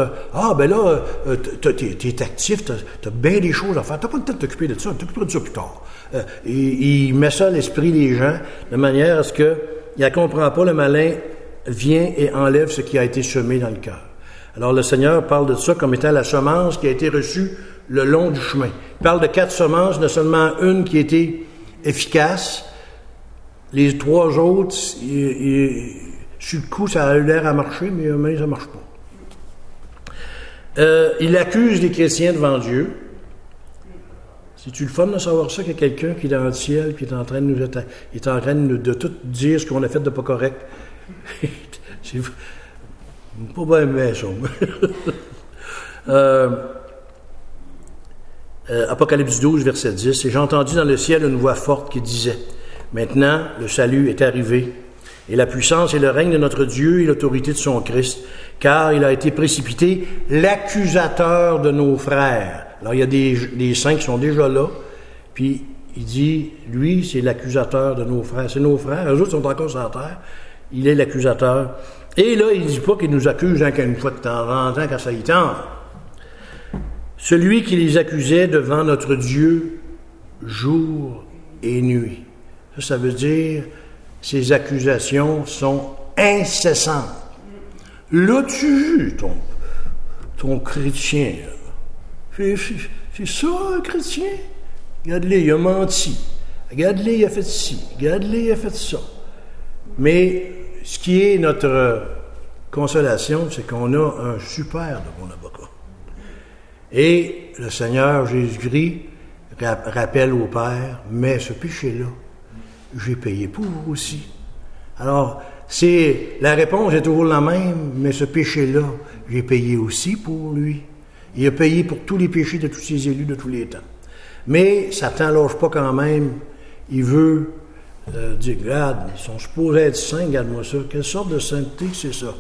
t'es actif, t'as bien des choses à faire, t'as pas le temps de t'occuper de ça, t'occuperas de ça plus tard. Il met ça à l'esprit des gens, de manière à ce qu'il ne comprend pas, le malin vient et enlève ce qui a été semé dans le cœur. Alors le Seigneur parle de ça comme étant la semence qui a été reçue le long du chemin. Il parle de 4 semences, il y en a seulement une qui a été efficace. Les 3 autres, sur le coup, ça a eu l'air à marcher, mais ça ne marche pas. Il accuse les chrétiens devant Dieu. C'est-tu le fun de savoir ça, qu'il y a quelqu'un qui est dans le ciel, qui est en train de tout dire ce qu'on a fait de pas correct? C'est pas bien mais ça. Apocalypse 12, verset 10. « Et j'ai entendu dans le ciel une voix forte qui disait, « Maintenant, le salut est arrivé, et la puissance et le règne de notre Dieu et l'autorité de son Christ, car il a été précipité l'accusateur de nos frères. » Alors, il y a des saints qui sont déjà là, puis il dit, lui, c'est l'accusateur de nos frères. C'est nos frères, eux autres sont encore sur la terre. Il est l'accusateur. Et là, il ne dit pas qu'il nous accuse qu'une fois de temps en temps, quand ça y tente. Celui qui les accusait devant notre Dieu jour et nuit. Ça veut dire, ces accusations sont incessantes. L'as-tu vu, son chrétien. C'est ça, un chrétien? Regarde-le, il a menti. Regarde-le, il a fait ci. Regarde-le, il a fait ça. Mais ce qui est notre consolation, c'est qu'on a un super de bon avocat. Et le Seigneur Jésus-Christ rappelle au Père, mais ce péché-là, j'ai payé pour vous aussi. Alors, la réponse est toujours la même, mais ce péché-là, j'ai payé aussi pour lui. Il a payé pour tous les péchés de tous ses élus de tous les temps. Mais Satan ne lâche pas quand même. Il veut dire, regarde, ils sont supposés être saints, regarde-moi ça. Quelle sorte de sainteté c'est ça?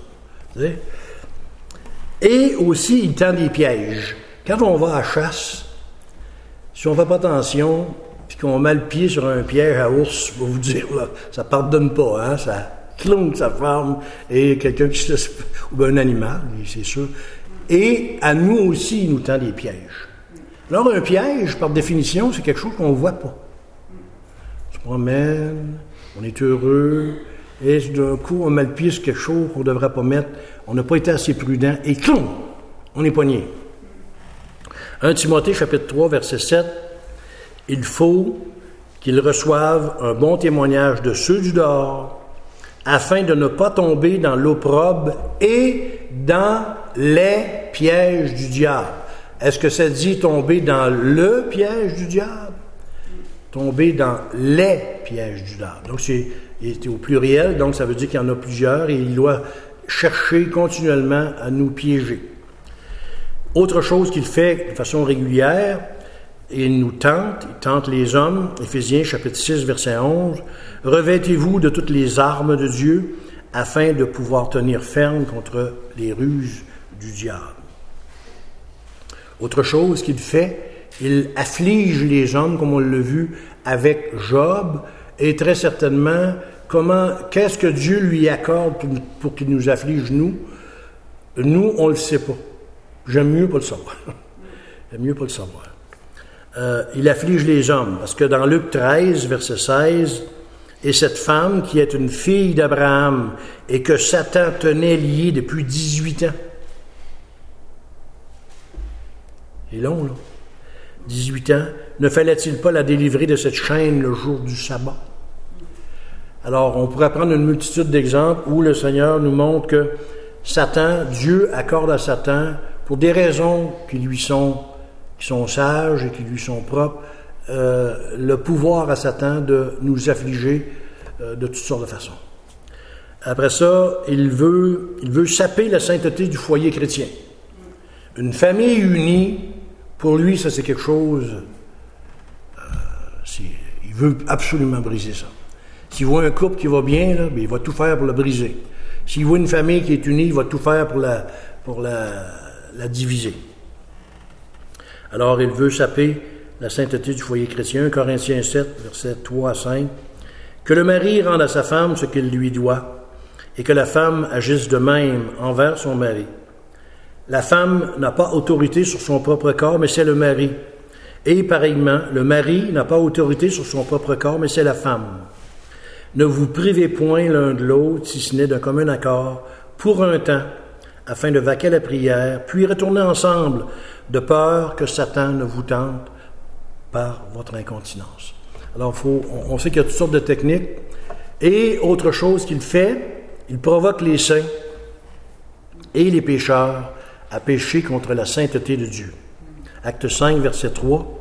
Et aussi, il tend des pièges. Quand on va à la chasse, si on ne fait pas attention, puis qu'on met le pied sur un piège à ours, je vais vous dire, là, ça ne pardonne pas, hein? Ça clonque sa forme, et quelqu'un qui se laisse, ou un animal, c'est sûr. Et à nous aussi, il nous tend des pièges. Alors, un piège, par définition, c'est quelque chose qu'on ne voit pas. On se promène, on est heureux, et d'un coup, on met le pied sur quelque chose qu'on ne devrait pas mettre. On n'a pas été assez prudent, et clon, on est pogné. 1 Timothée, chapitre 3, verset 7, « Il faut qu'ils reçoivent un bon témoignage de ceux du dehors, afin de ne pas tomber dans l'opprobre et dans les pièges du diable. » Est-ce que ça dit tomber dans le piège du diable? Tomber dans les pièges du diable. Donc, il est au pluriel, donc ça veut dire qu'il y en a plusieurs et il doit chercher continuellement à nous piéger. Autre chose qu'il fait de façon régulière, il nous tente, il tente les hommes, Éphésiens chapitre 6, verset 11, « Revêtez-vous de toutes les armes de Dieu, afin de pouvoir tenir ferme contre les ruses du diable. » Autre chose qu'il fait, il afflige les hommes, comme on l'a vu avec Job, et très certainement, qu'est-ce que Dieu lui accorde pour qu'il nous afflige, nous? Nous, on ne le sait pas. J'aime mieux pas le savoir. J'aime mieux pas le savoir. Il afflige les hommes, parce que dans Luc 13, verset 16, « Et cette femme qui est une fille d'Abraham et que Satan tenait liée depuis 18 ans. » C'est long, là. 18 ans. Ne fallait-il pas la délivrer de cette chaîne le jour du sabbat? Alors, on pourrait prendre une multitude d'exemples où le Seigneur nous montre que Dieu accorde à Satan, pour des raisons qui sont sages et qui lui sont propres, le pouvoir à Satan de nous affliger de toutes sortes de façons. Après ça, il veut saper la sainteté du foyer chrétien. Une famille unie, pour lui, ça c'est quelque chose, il veut absolument briser ça. S'il voit un couple qui va bien, là, il va tout faire pour le briser. S'il voit une famille qui est unie, il va tout faire pour la diviser. Alors, il veut saper la sainteté du foyer chrétien. 1 Corinthiens 7, versets 3 à 5. « Que le mari rende à sa femme ce qu'il lui doit, et que la femme agisse de même envers son mari. La femme n'a pas autorité sur son propre corps, mais c'est le mari. Et pareillement, le mari n'a pas autorité sur son propre corps, mais c'est la femme. Ne vous privez point l'un de l'autre, si ce n'est d'un commun accord, pour un temps, afin de vaquer à la prière, puis retourner ensemble, de peur que Satan ne vous tente par votre incontinence. » Alors, on sait qu'il y a toutes sortes de techniques. Et autre chose qu'il fait, il provoque les saints et les pécheurs à pécher contre la sainteté de Dieu. Acte 5, verset 3.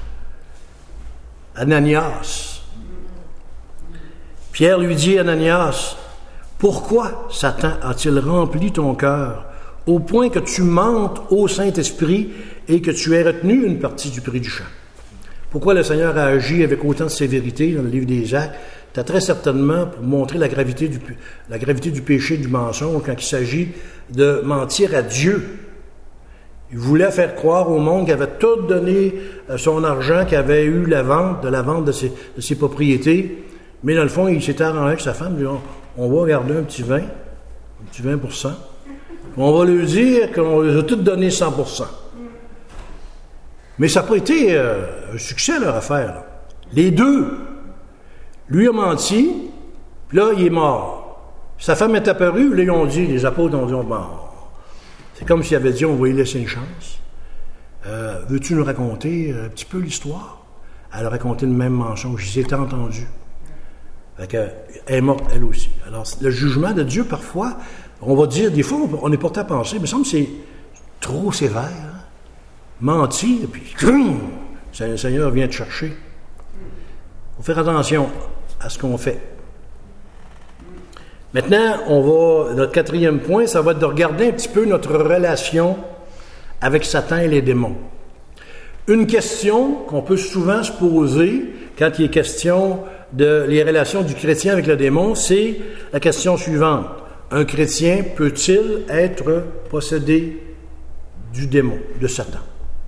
Ananias. Pierre lui dit, Ananias, « Pourquoi Satan a-t-il rempli ton cœur au point que tu mentes au Saint-Esprit et que tu aies retenu une partie du prix du champ? » Pourquoi le Seigneur a agi avec autant de sévérité dans le livre des Actes? C'est très certainement pour montrer la gravité du péché, du mensonge, quand il s'agit de mentir à Dieu. Il voulait faire croire au monde qu'il avait tout donné son argent, qu'il avait eu la vente de ses propriétés, mais dans le fond, il s'était arrangé avec sa femme, dit, on va garder un petit 20%. On va lui dire qu'on les a tous donné 100%. Mais ça n'a pas été un succès, leur affaire. Là. Les deux, lui a menti, puis là, il est mort. Sa femme est apparue, là, ils ont dit, les apôtres ont dit, bon, C'est comme s'il avait dit, on va lui laisser une chance. Veux-tu nous raconter un petit peu l'histoire? Elle a raconté le même mensonge. Ils s'étaient entendus. Elle est morte, elle aussi. Alors, le jugement de Dieu, parfois, on va dire, des fois, on est porté à penser, mais il me semble que c'est trop sévère. Hein? Mentir, et puis, le Seigneur vient te chercher. Il faut faire attention à ce qu'on fait. Maintenant, notre quatrième point, ça va être de regarder un petit peu notre relation avec Satan et les démons. Une question qu'on peut souvent se poser quand il est question les relations du chrétien avec le démon, c'est la question suivante. Un chrétien peut-il être possédé du démon, de Satan?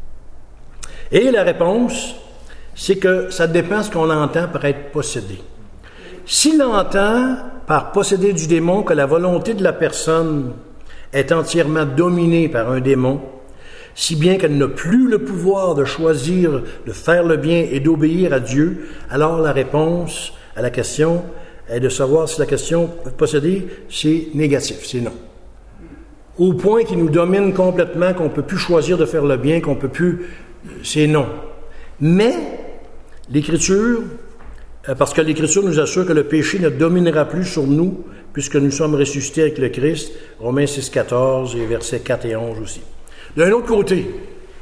Et la réponse, c'est que ça dépend de ce qu'on entend par être possédé. S'il entend par possédé du démon que la volonté de la personne est entièrement dominée par un démon, si bien qu'elle n'a plus le pouvoir de choisir de faire le bien et d'obéir à Dieu, alors la réponse à la question est de savoir si la question possédée, c'est négatif, c'est non. Au point qu'il nous domine complètement, qu'on ne peut plus choisir de faire le bien, qu'on ne peut plus... c'est non. Mais l'Écriture, parce que l'Écriture nous assure que le péché ne dominera plus sur nous, puisque nous sommes ressuscités avec le Christ, Romains 6, 14 et versets 4 et 11 aussi. D'un autre côté,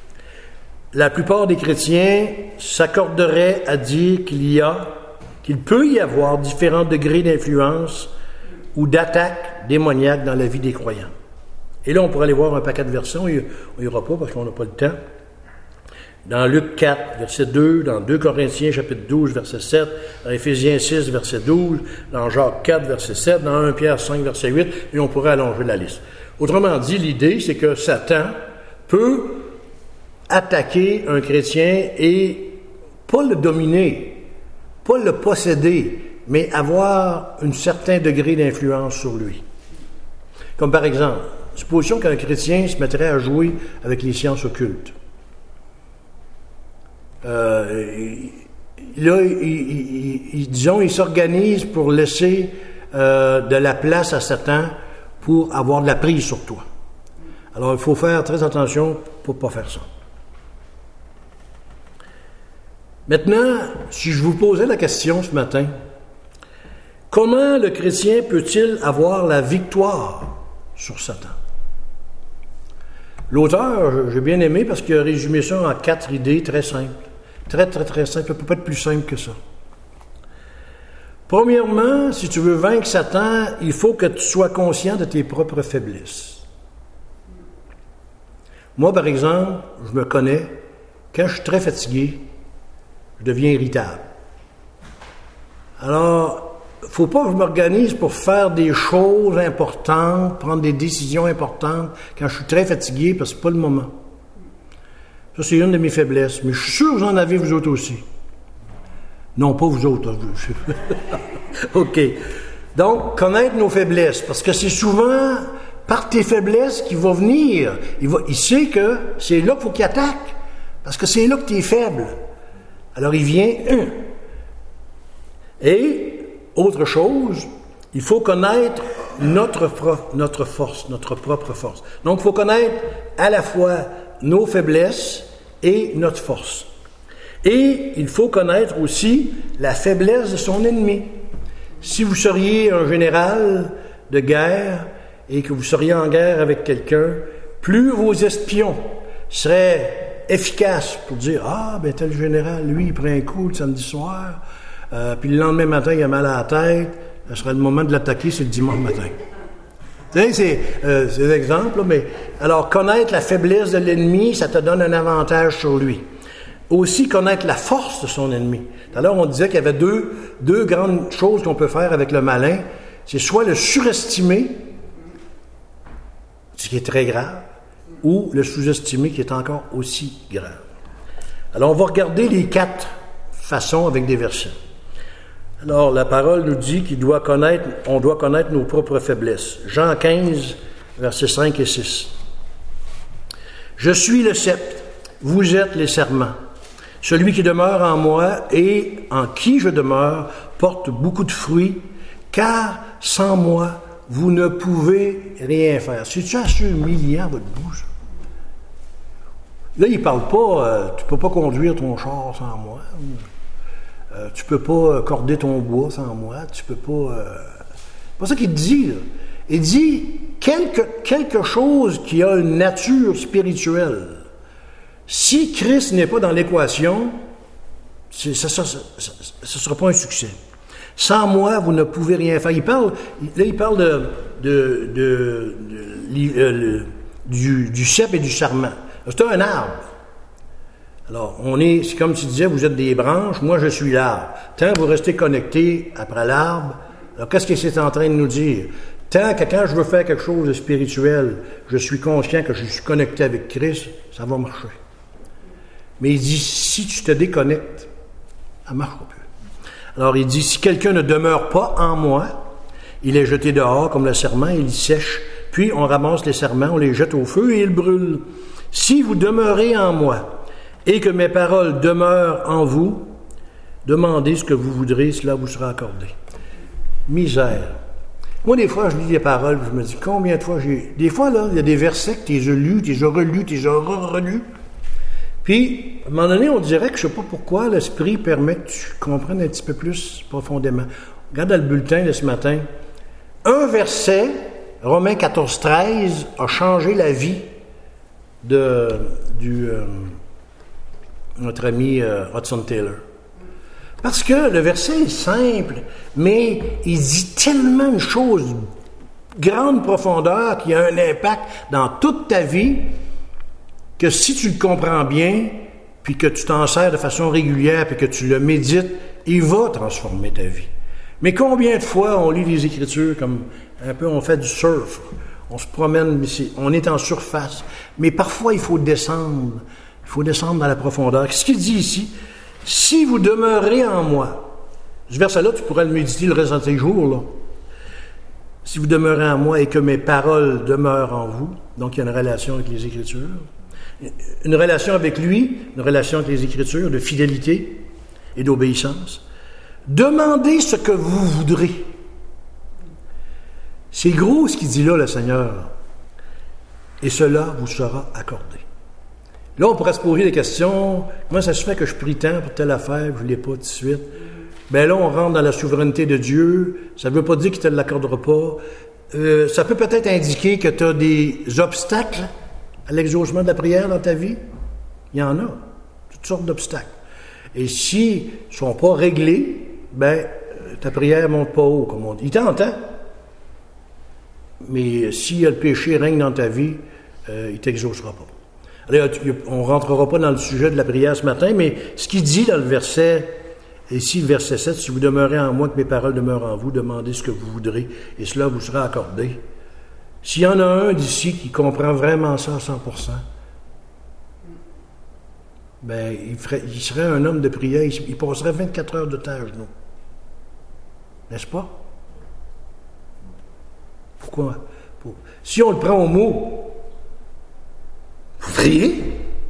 la plupart des chrétiens s'accorderaient à dire qu'il peut y avoir différents degrés d'influence ou d'attaque démoniaque dans la vie des croyants. Et là, on pourrait aller voir un paquet de versets, on n'y aura pas parce qu'on n'a pas le temps. Dans Luc 4, verset 2, dans 2 Corinthiens, chapitre 12, verset 7, dans Éphésiens 6, verset 12, dans Jacques 4, verset 7, dans 1 Pierre 5, verset 8, et on pourrait allonger la liste. Autrement dit, l'idée, c'est que Satan peut attaquer un chrétien et pas le dominer, pas le posséder, mais avoir un certain degré d'influence sur lui. Comme par exemple, supposons qu'un chrétien se mettrait à jouer avec les sciences occultes. Disons, il s'organise pour laisser de la place à Satan pour avoir de la prise sur toi. Alors, il faut faire très attention pour ne pas faire ça. Maintenant, si je vous posais la question ce matin, comment le chrétien peut-il avoir la victoire sur Satan? L'auteur, j'ai bien aimé parce qu'il a résumé ça en 4 idées très simples. Très, très, très simple. Ça ne peut pas être plus simple que ça. Premièrement, si tu veux vaincre Satan, il faut que tu sois conscient de tes propres faiblesses. Moi, par exemple, je me connais. Quand je suis très fatigué, je deviens irritable. Alors, il ne faut pas que je m'organise pour faire des choses importantes, prendre des décisions importantes quand je suis très fatigué, parce que ce n'est pas le moment. Ça, c'est une de mes faiblesses. Mais je suis sûr que vous en avez, vous autres aussi. Non, pas vous autres. OK. Donc, connaître nos faiblesses, parce que c'est souvent par tes faiblesses qu'il va venir. Il sait que c'est là qu'il faut qu'il attaque, parce que c'est là que tu es faible. Alors, il vient. Et, autre chose, il faut connaître notre force, notre propre force. Donc, il faut connaître à la fois nos faiblesses et notre force. Et il faut connaître aussi la faiblesse de son ennemi. Si vous seriez un général de guerre et que vous seriez en guerre avec quelqu'un, plus vos espions seraient efficaces pour dire « Ah, ben tel général, lui, il prend un coup le samedi soir, puis le lendemain matin, il a mal à la tête, ce serait le moment de l'attaquer, c'est le dimanche matin. » Vous savez, c'est des exemples, mais alors connaître la faiblesse de l'ennemi, ça te donne un avantage sur lui. Aussi connaître la force de son ennemi. Tout à l'heure, on disait qu'il y avait deux grandes choses qu'on peut faire avec le malin. C'est soit le surestimer, ce qui est très grave, ou le sous-estimer, qui est encore aussi grave. Alors, on va regarder les 4 façons avec des versets. Alors, la parole nous dit on doit connaître nos propres faiblesses. Jean 15, versets 5 et 6. « Je suis le sceptre, vous êtes les serments. Celui qui demeure en moi et en qui je demeure porte beaucoup de fruits, car sans moi, vous ne pouvez rien faire. C'est-tu assez humiliant, votre bouche? Là, il ne parle pas, tu ne peux pas conduire ton char sans moi. Tu ne peux pas corder ton bois sans moi. Tu peux pas... c'est pas ça qu'il dit, là. Il dit quelque chose qui a une nature spirituelle. Si Christ n'est pas dans l'équation, ça ne sera pas un succès. Sans moi, vous ne pouvez rien faire. Il parle du cep et du sarment. C'est un arbre. Alors, c'est comme tu disais, vous êtes des branches, moi je suis l'arbre. Tant que vous restez connectés après l'arbre, alors qu'est-ce que c'est en train de nous dire? Tant que quand je veux faire quelque chose de spirituel, je suis conscient que je suis connecté avec Christ, ça va marcher. Mais il dit, si tu te déconnectes, ça ne marchera plus. Alors il dit, si quelqu'un ne demeure pas en moi, il est jeté dehors comme le serment, il sèche. Puis on ramasse les serments, on les jette au feu et ils brûlent. Si vous demeurez en moi et que mes paroles demeurent en vous, demandez ce que vous voudrez, cela vous sera accordé. Misère. Moi, des fois, je lis les paroles, je me dis, combien de fois j'ai... Des fois, là, il y a des versets que tu les as lus, tu les as relus, tu les as relus. Puis, à un moment donné, on dirait que je ne sais pas pourquoi l'Esprit permet que tu comprennes un petit peu plus profondément. Regarde dans le bulletin de ce matin. Un verset, Romains 14, 13, a changé la vie de notre ami Hudson Taylor. Parce que le verset est simple, mais il dit tellement de choses, grande profondeur, qui a un impact dans toute ta vie, que si tu le comprends bien, puis que tu t'en sers de façon régulière, puis que tu le médites, il va transformer ta vie. Mais combien de fois on lit les Écritures comme un peu, on fait du surf, on se promène, on est en surface, mais parfois il faut descendre dans la profondeur. Qu'est-ce qu'il dit ici? Si vous demeurez en moi, ce verset-là, tu pourrais le méditer le reste de tes jours, là. Si vous demeurez en moi et que mes paroles demeurent en vous, donc il y a une relation avec les Écritures, une relation avec lui, une relation avec les Écritures, de fidélité et d'obéissance. Demandez ce que vous voudrez. C'est gros ce qu'il dit là, le Seigneur. Et cela vous sera accordé. Là, on pourrait se poser des questions. Comment ça se fait que je prie tant pour telle affaire, je ne l'ai pas tout de suite? Bien là, on rentre dans la souveraineté de Dieu. Ça ne veut pas dire qu'il ne te l'accordera pas. Ça peut peut-être indiquer que tu as des obstacles à l'exaucement de la prière dans ta vie. Il y en a. Toutes sortes d'obstacles. Et s'ils ne sont pas réglés, bien, ta prière ne monte pas haut, comme on dit. Il t'entend. Mais si le péché règne dans ta vie, il ne t'exaucera pas. Alors, on ne rentrera pas dans le sujet de la prière ce matin, mais ce qu'il dit dans le verset, ici, le verset 7, « Si vous demeurez en moi, que mes paroles demeurent en vous, demandez ce que vous voudrez, et cela vous sera accordé. » S'il y en a un d'ici qui comprend vraiment ça à 100%, ben, il serait un homme de prière, il passerait 24 heures de temps à genoux. N'est-ce pas? Pourquoi? Si on le prend au mot, vous priez.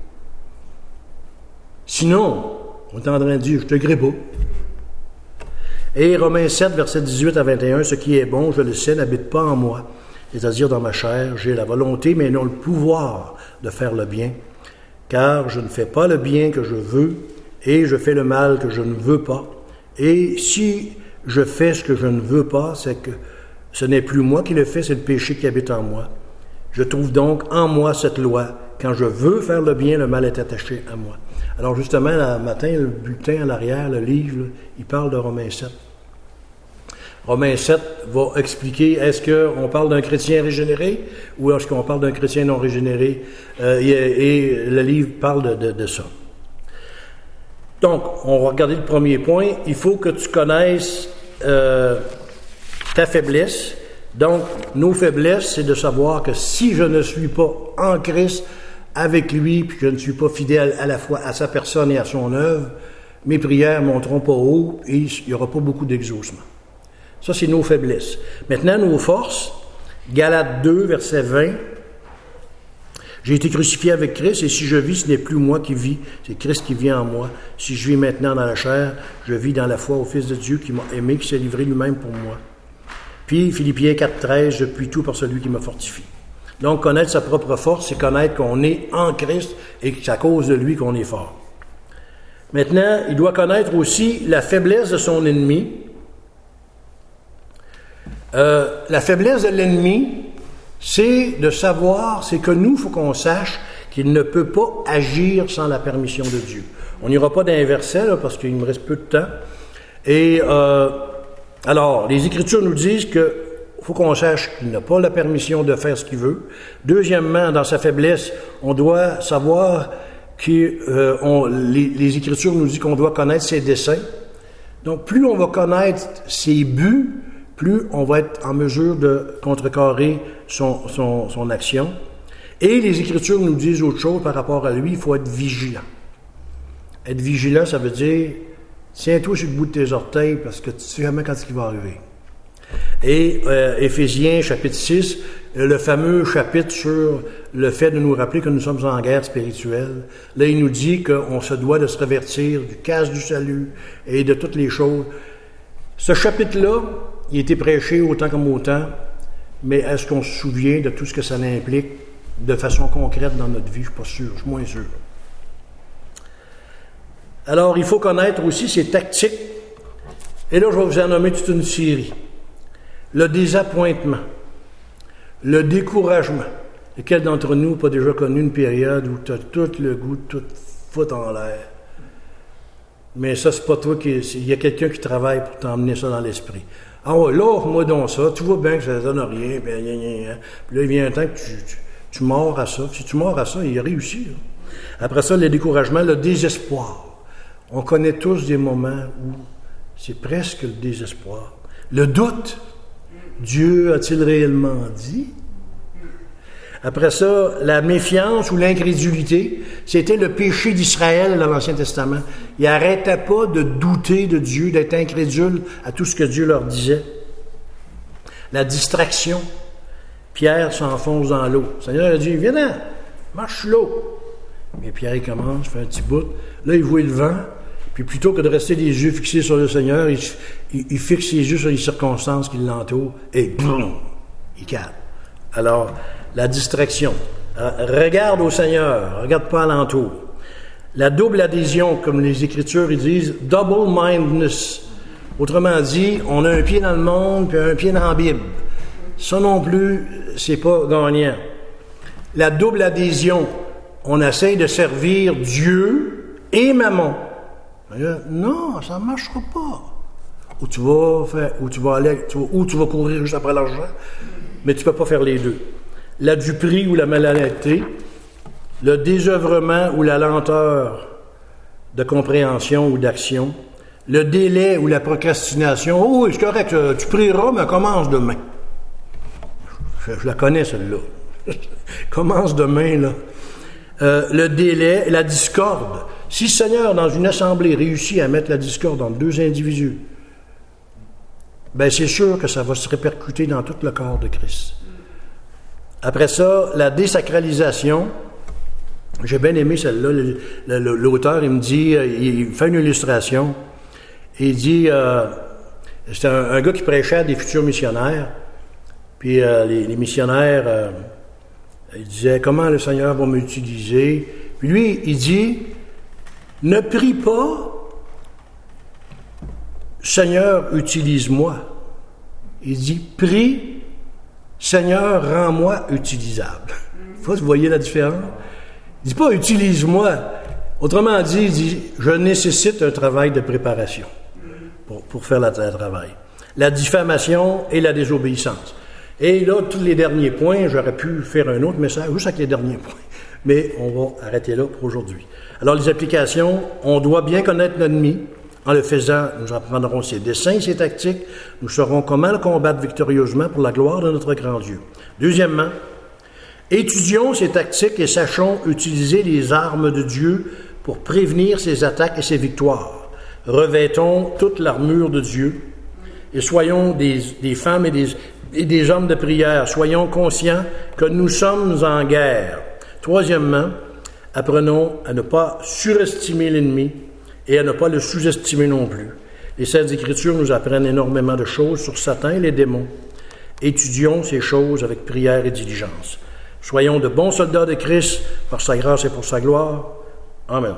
Sinon, on est en train de dire, je ne te grée pas. Et Romains 7, versets 18 à 21, ce qui est bon, je le sais, n'habite pas en moi, c'est-à-dire dans ma chair. J'ai la volonté, mais non le pouvoir de faire le bien, car je ne fais pas le bien que je veux, et je fais le mal que je ne veux pas. Et si je fais ce que je ne veux pas, c'est que ce n'est plus moi qui le fais, c'est le péché qui habite en moi. Je trouve donc en moi cette loi. Quand je veux faire le bien, le mal est attaché à moi. Alors justement, le matin, le bulletin à l'arrière, le livre, il parle de Romains 7. Romains 7 va expliquer, est-ce qu'on parle d'un chrétien régénéré ou est-ce qu'on parle d'un chrétien non régénéré? Et le livre parle de ça. Donc, on va regarder le premier point. Il faut que tu connaisses ta faiblesse. Donc, nos faiblesses, c'est de savoir que si je ne suis pas en Christ avec lui, puis que je ne suis pas fidèle à la fois à sa personne et à son œuvre, mes prières ne monteront pas haut et il n'y aura pas beaucoup d'exaucement. Ça, c'est nos faiblesses. Maintenant, nos forces. Galates 2, verset 20. J'ai été crucifié avec Christ, et si je vis, ce n'est plus moi qui vis, c'est Christ qui vit en moi. Si je vis maintenant dans la chair, je vis dans la foi au Fils de Dieu qui m'a aimé, qui s'est livré lui-même pour moi. Puis Philippiens 4,13, je puis tout par celui qui me fortifie. Donc, connaître sa propre force, c'est connaître qu'on est en Christ et que c'est à cause de lui qu'on est fort. Maintenant, il doit connaître aussi la faiblesse de son ennemi. La faiblesse de l'ennemi, c'est de savoir, c'est que nous, il faut qu'on sache qu'il ne peut pas agir sans la permission de Dieu. On n'ira pas dans les versets, là, parce qu'il me reste peu de temps. Et alors, les Écritures nous disent que faut qu'on sache qu'il n'a pas la permission de faire ce qu'il veut. Deuxièmement, dans sa faiblesse, on doit savoir que les Écritures nous disent qu'on doit connaître ses desseins. Donc, plus on va connaître ses buts, plus on va être en mesure de contrecarrer son action. Et les Écritures nous disent autre chose par rapport à lui, il faut être vigilant. Être vigilant, ça veut dire, tiens-toi sur le bout de tes orteils parce que tu ne sais jamais quand il va arriver. Et Éphésiens, chapitre 6, le fameux chapitre sur le fait de nous rappeler que nous sommes en guerre spirituelle. Là, il nous dit qu'on se doit de se revêtir du casque du salut et de toutes les choses. Ce chapitre-là, il a été prêché autant comme autant, mais est-ce qu'on se souvient de tout ce que ça implique de façon concrète dans notre vie? Je ne suis pas sûr, je suis moins sûr. Alors, il faut connaître aussi ses tactiques. Et là, je vais vous en nommer toute une série. Le désappointement, le découragement. Lequel d'entre nous n'a pas déjà connu une période où tu as tout le goût de tout foutre en l'air? Mais ça, c'est pas toi il y a quelqu'un qui travaille pour t'emmener ça dans l'esprit. Ah ouais, là, moi donc ça, tu vois bien que ça ne donne rien, puis là, il vient un temps que tu mords à ça. Si tu mords à ça, il réussit. Après ça, le découragement, le désespoir. On connaît tous des moments où c'est presque le désespoir. Le doute. Dieu a-t-il réellement dit? Après ça, la méfiance ou l'incrédulité, c'était le péché d'Israël dans l'Ancien Testament. Ils n'arrêtaient pas de douter de Dieu, d'être incrédules à tout ce que Dieu leur disait. La distraction. Pierre s'enfonce dans l'eau. Le Seigneur a dit, viens là, marche sur l'eau. Mais Pierre, il commence, fait un petit bout. Là, il voit le vent. Puis plutôt que de rester les yeux fixés sur le Seigneur, il fixe ses yeux sur les circonstances qui l'entourent et boum, il calme. Alors, la distraction. Regarde au Seigneur, regarde pas alentour. La double adhésion, comme les Écritures ils disent, double-mindedness. Autrement dit, on a un pied dans le monde puis un pied dans la Bible. Ça non plus, c'est pas gagnant. La double adhésion, on essaye de servir Dieu et Mammon. Non, ça ne marchera pas. Ou tu vas courir juste après l'argent, mais tu ne peux pas faire les deux. La duperie ou la malhonnêteté, le désœuvrement ou la lenteur de compréhension ou d'action, le délai ou la procrastination. Oh oui, c'est correct, tu prieras, mais commence demain. Je la connais, celle-là. Commence demain, là. Le délai, la discorde. Si le Seigneur, dans une assemblée, réussit à mettre la discorde entre deux individus, bien, c'est sûr que ça va se répercuter dans tout le corps de Christ. Après ça, la désacralisation. J'ai bien aimé celle-là. L'auteur, il me dit, il fait une illustration. Il dit, c'était un gars qui prêchait à des futurs missionnaire. Puis les missionnaires, il disait, comment le Seigneur va m'utiliser? Puis lui, il dit, ne prie pas, Seigneur, utilise-moi. Il dit, prie, Seigneur, rends-moi utilisable. Vous voyez la différence? Il dit pas, utilise-moi. Autrement dit, il dit, je nécessite un travail de préparation pour faire le travail. La diffamation et la désobéissance. Et là, tous les derniers points, j'aurais pu faire un autre message, juste avec les derniers points. Mais on va arrêter là pour aujourd'hui. Alors, les applications, on doit bien connaître l'ennemi. En le faisant, nous apprendrons ses desseins, ses tactiques. Nous saurons comment le combattre victorieusement pour la gloire de notre grand Dieu. Deuxièmement, étudions ses tactiques et sachons utiliser les armes de Dieu pour prévenir ses attaques et ses victoires. Revêtons toute l'armure de Dieu et soyons des femmes et des hommes de prière. Soyons conscients que nous sommes en guerre. Troisièmement, apprenons à ne pas surestimer l'ennemi et à ne pas le sous-estimer non plus. Les Saintes Écritures nous apprennent énormément de choses sur Satan et les démons. Étudions ces choses avec prière et diligence. Soyons de bons soldats de Christ par sa grâce et pour sa gloire. Amen.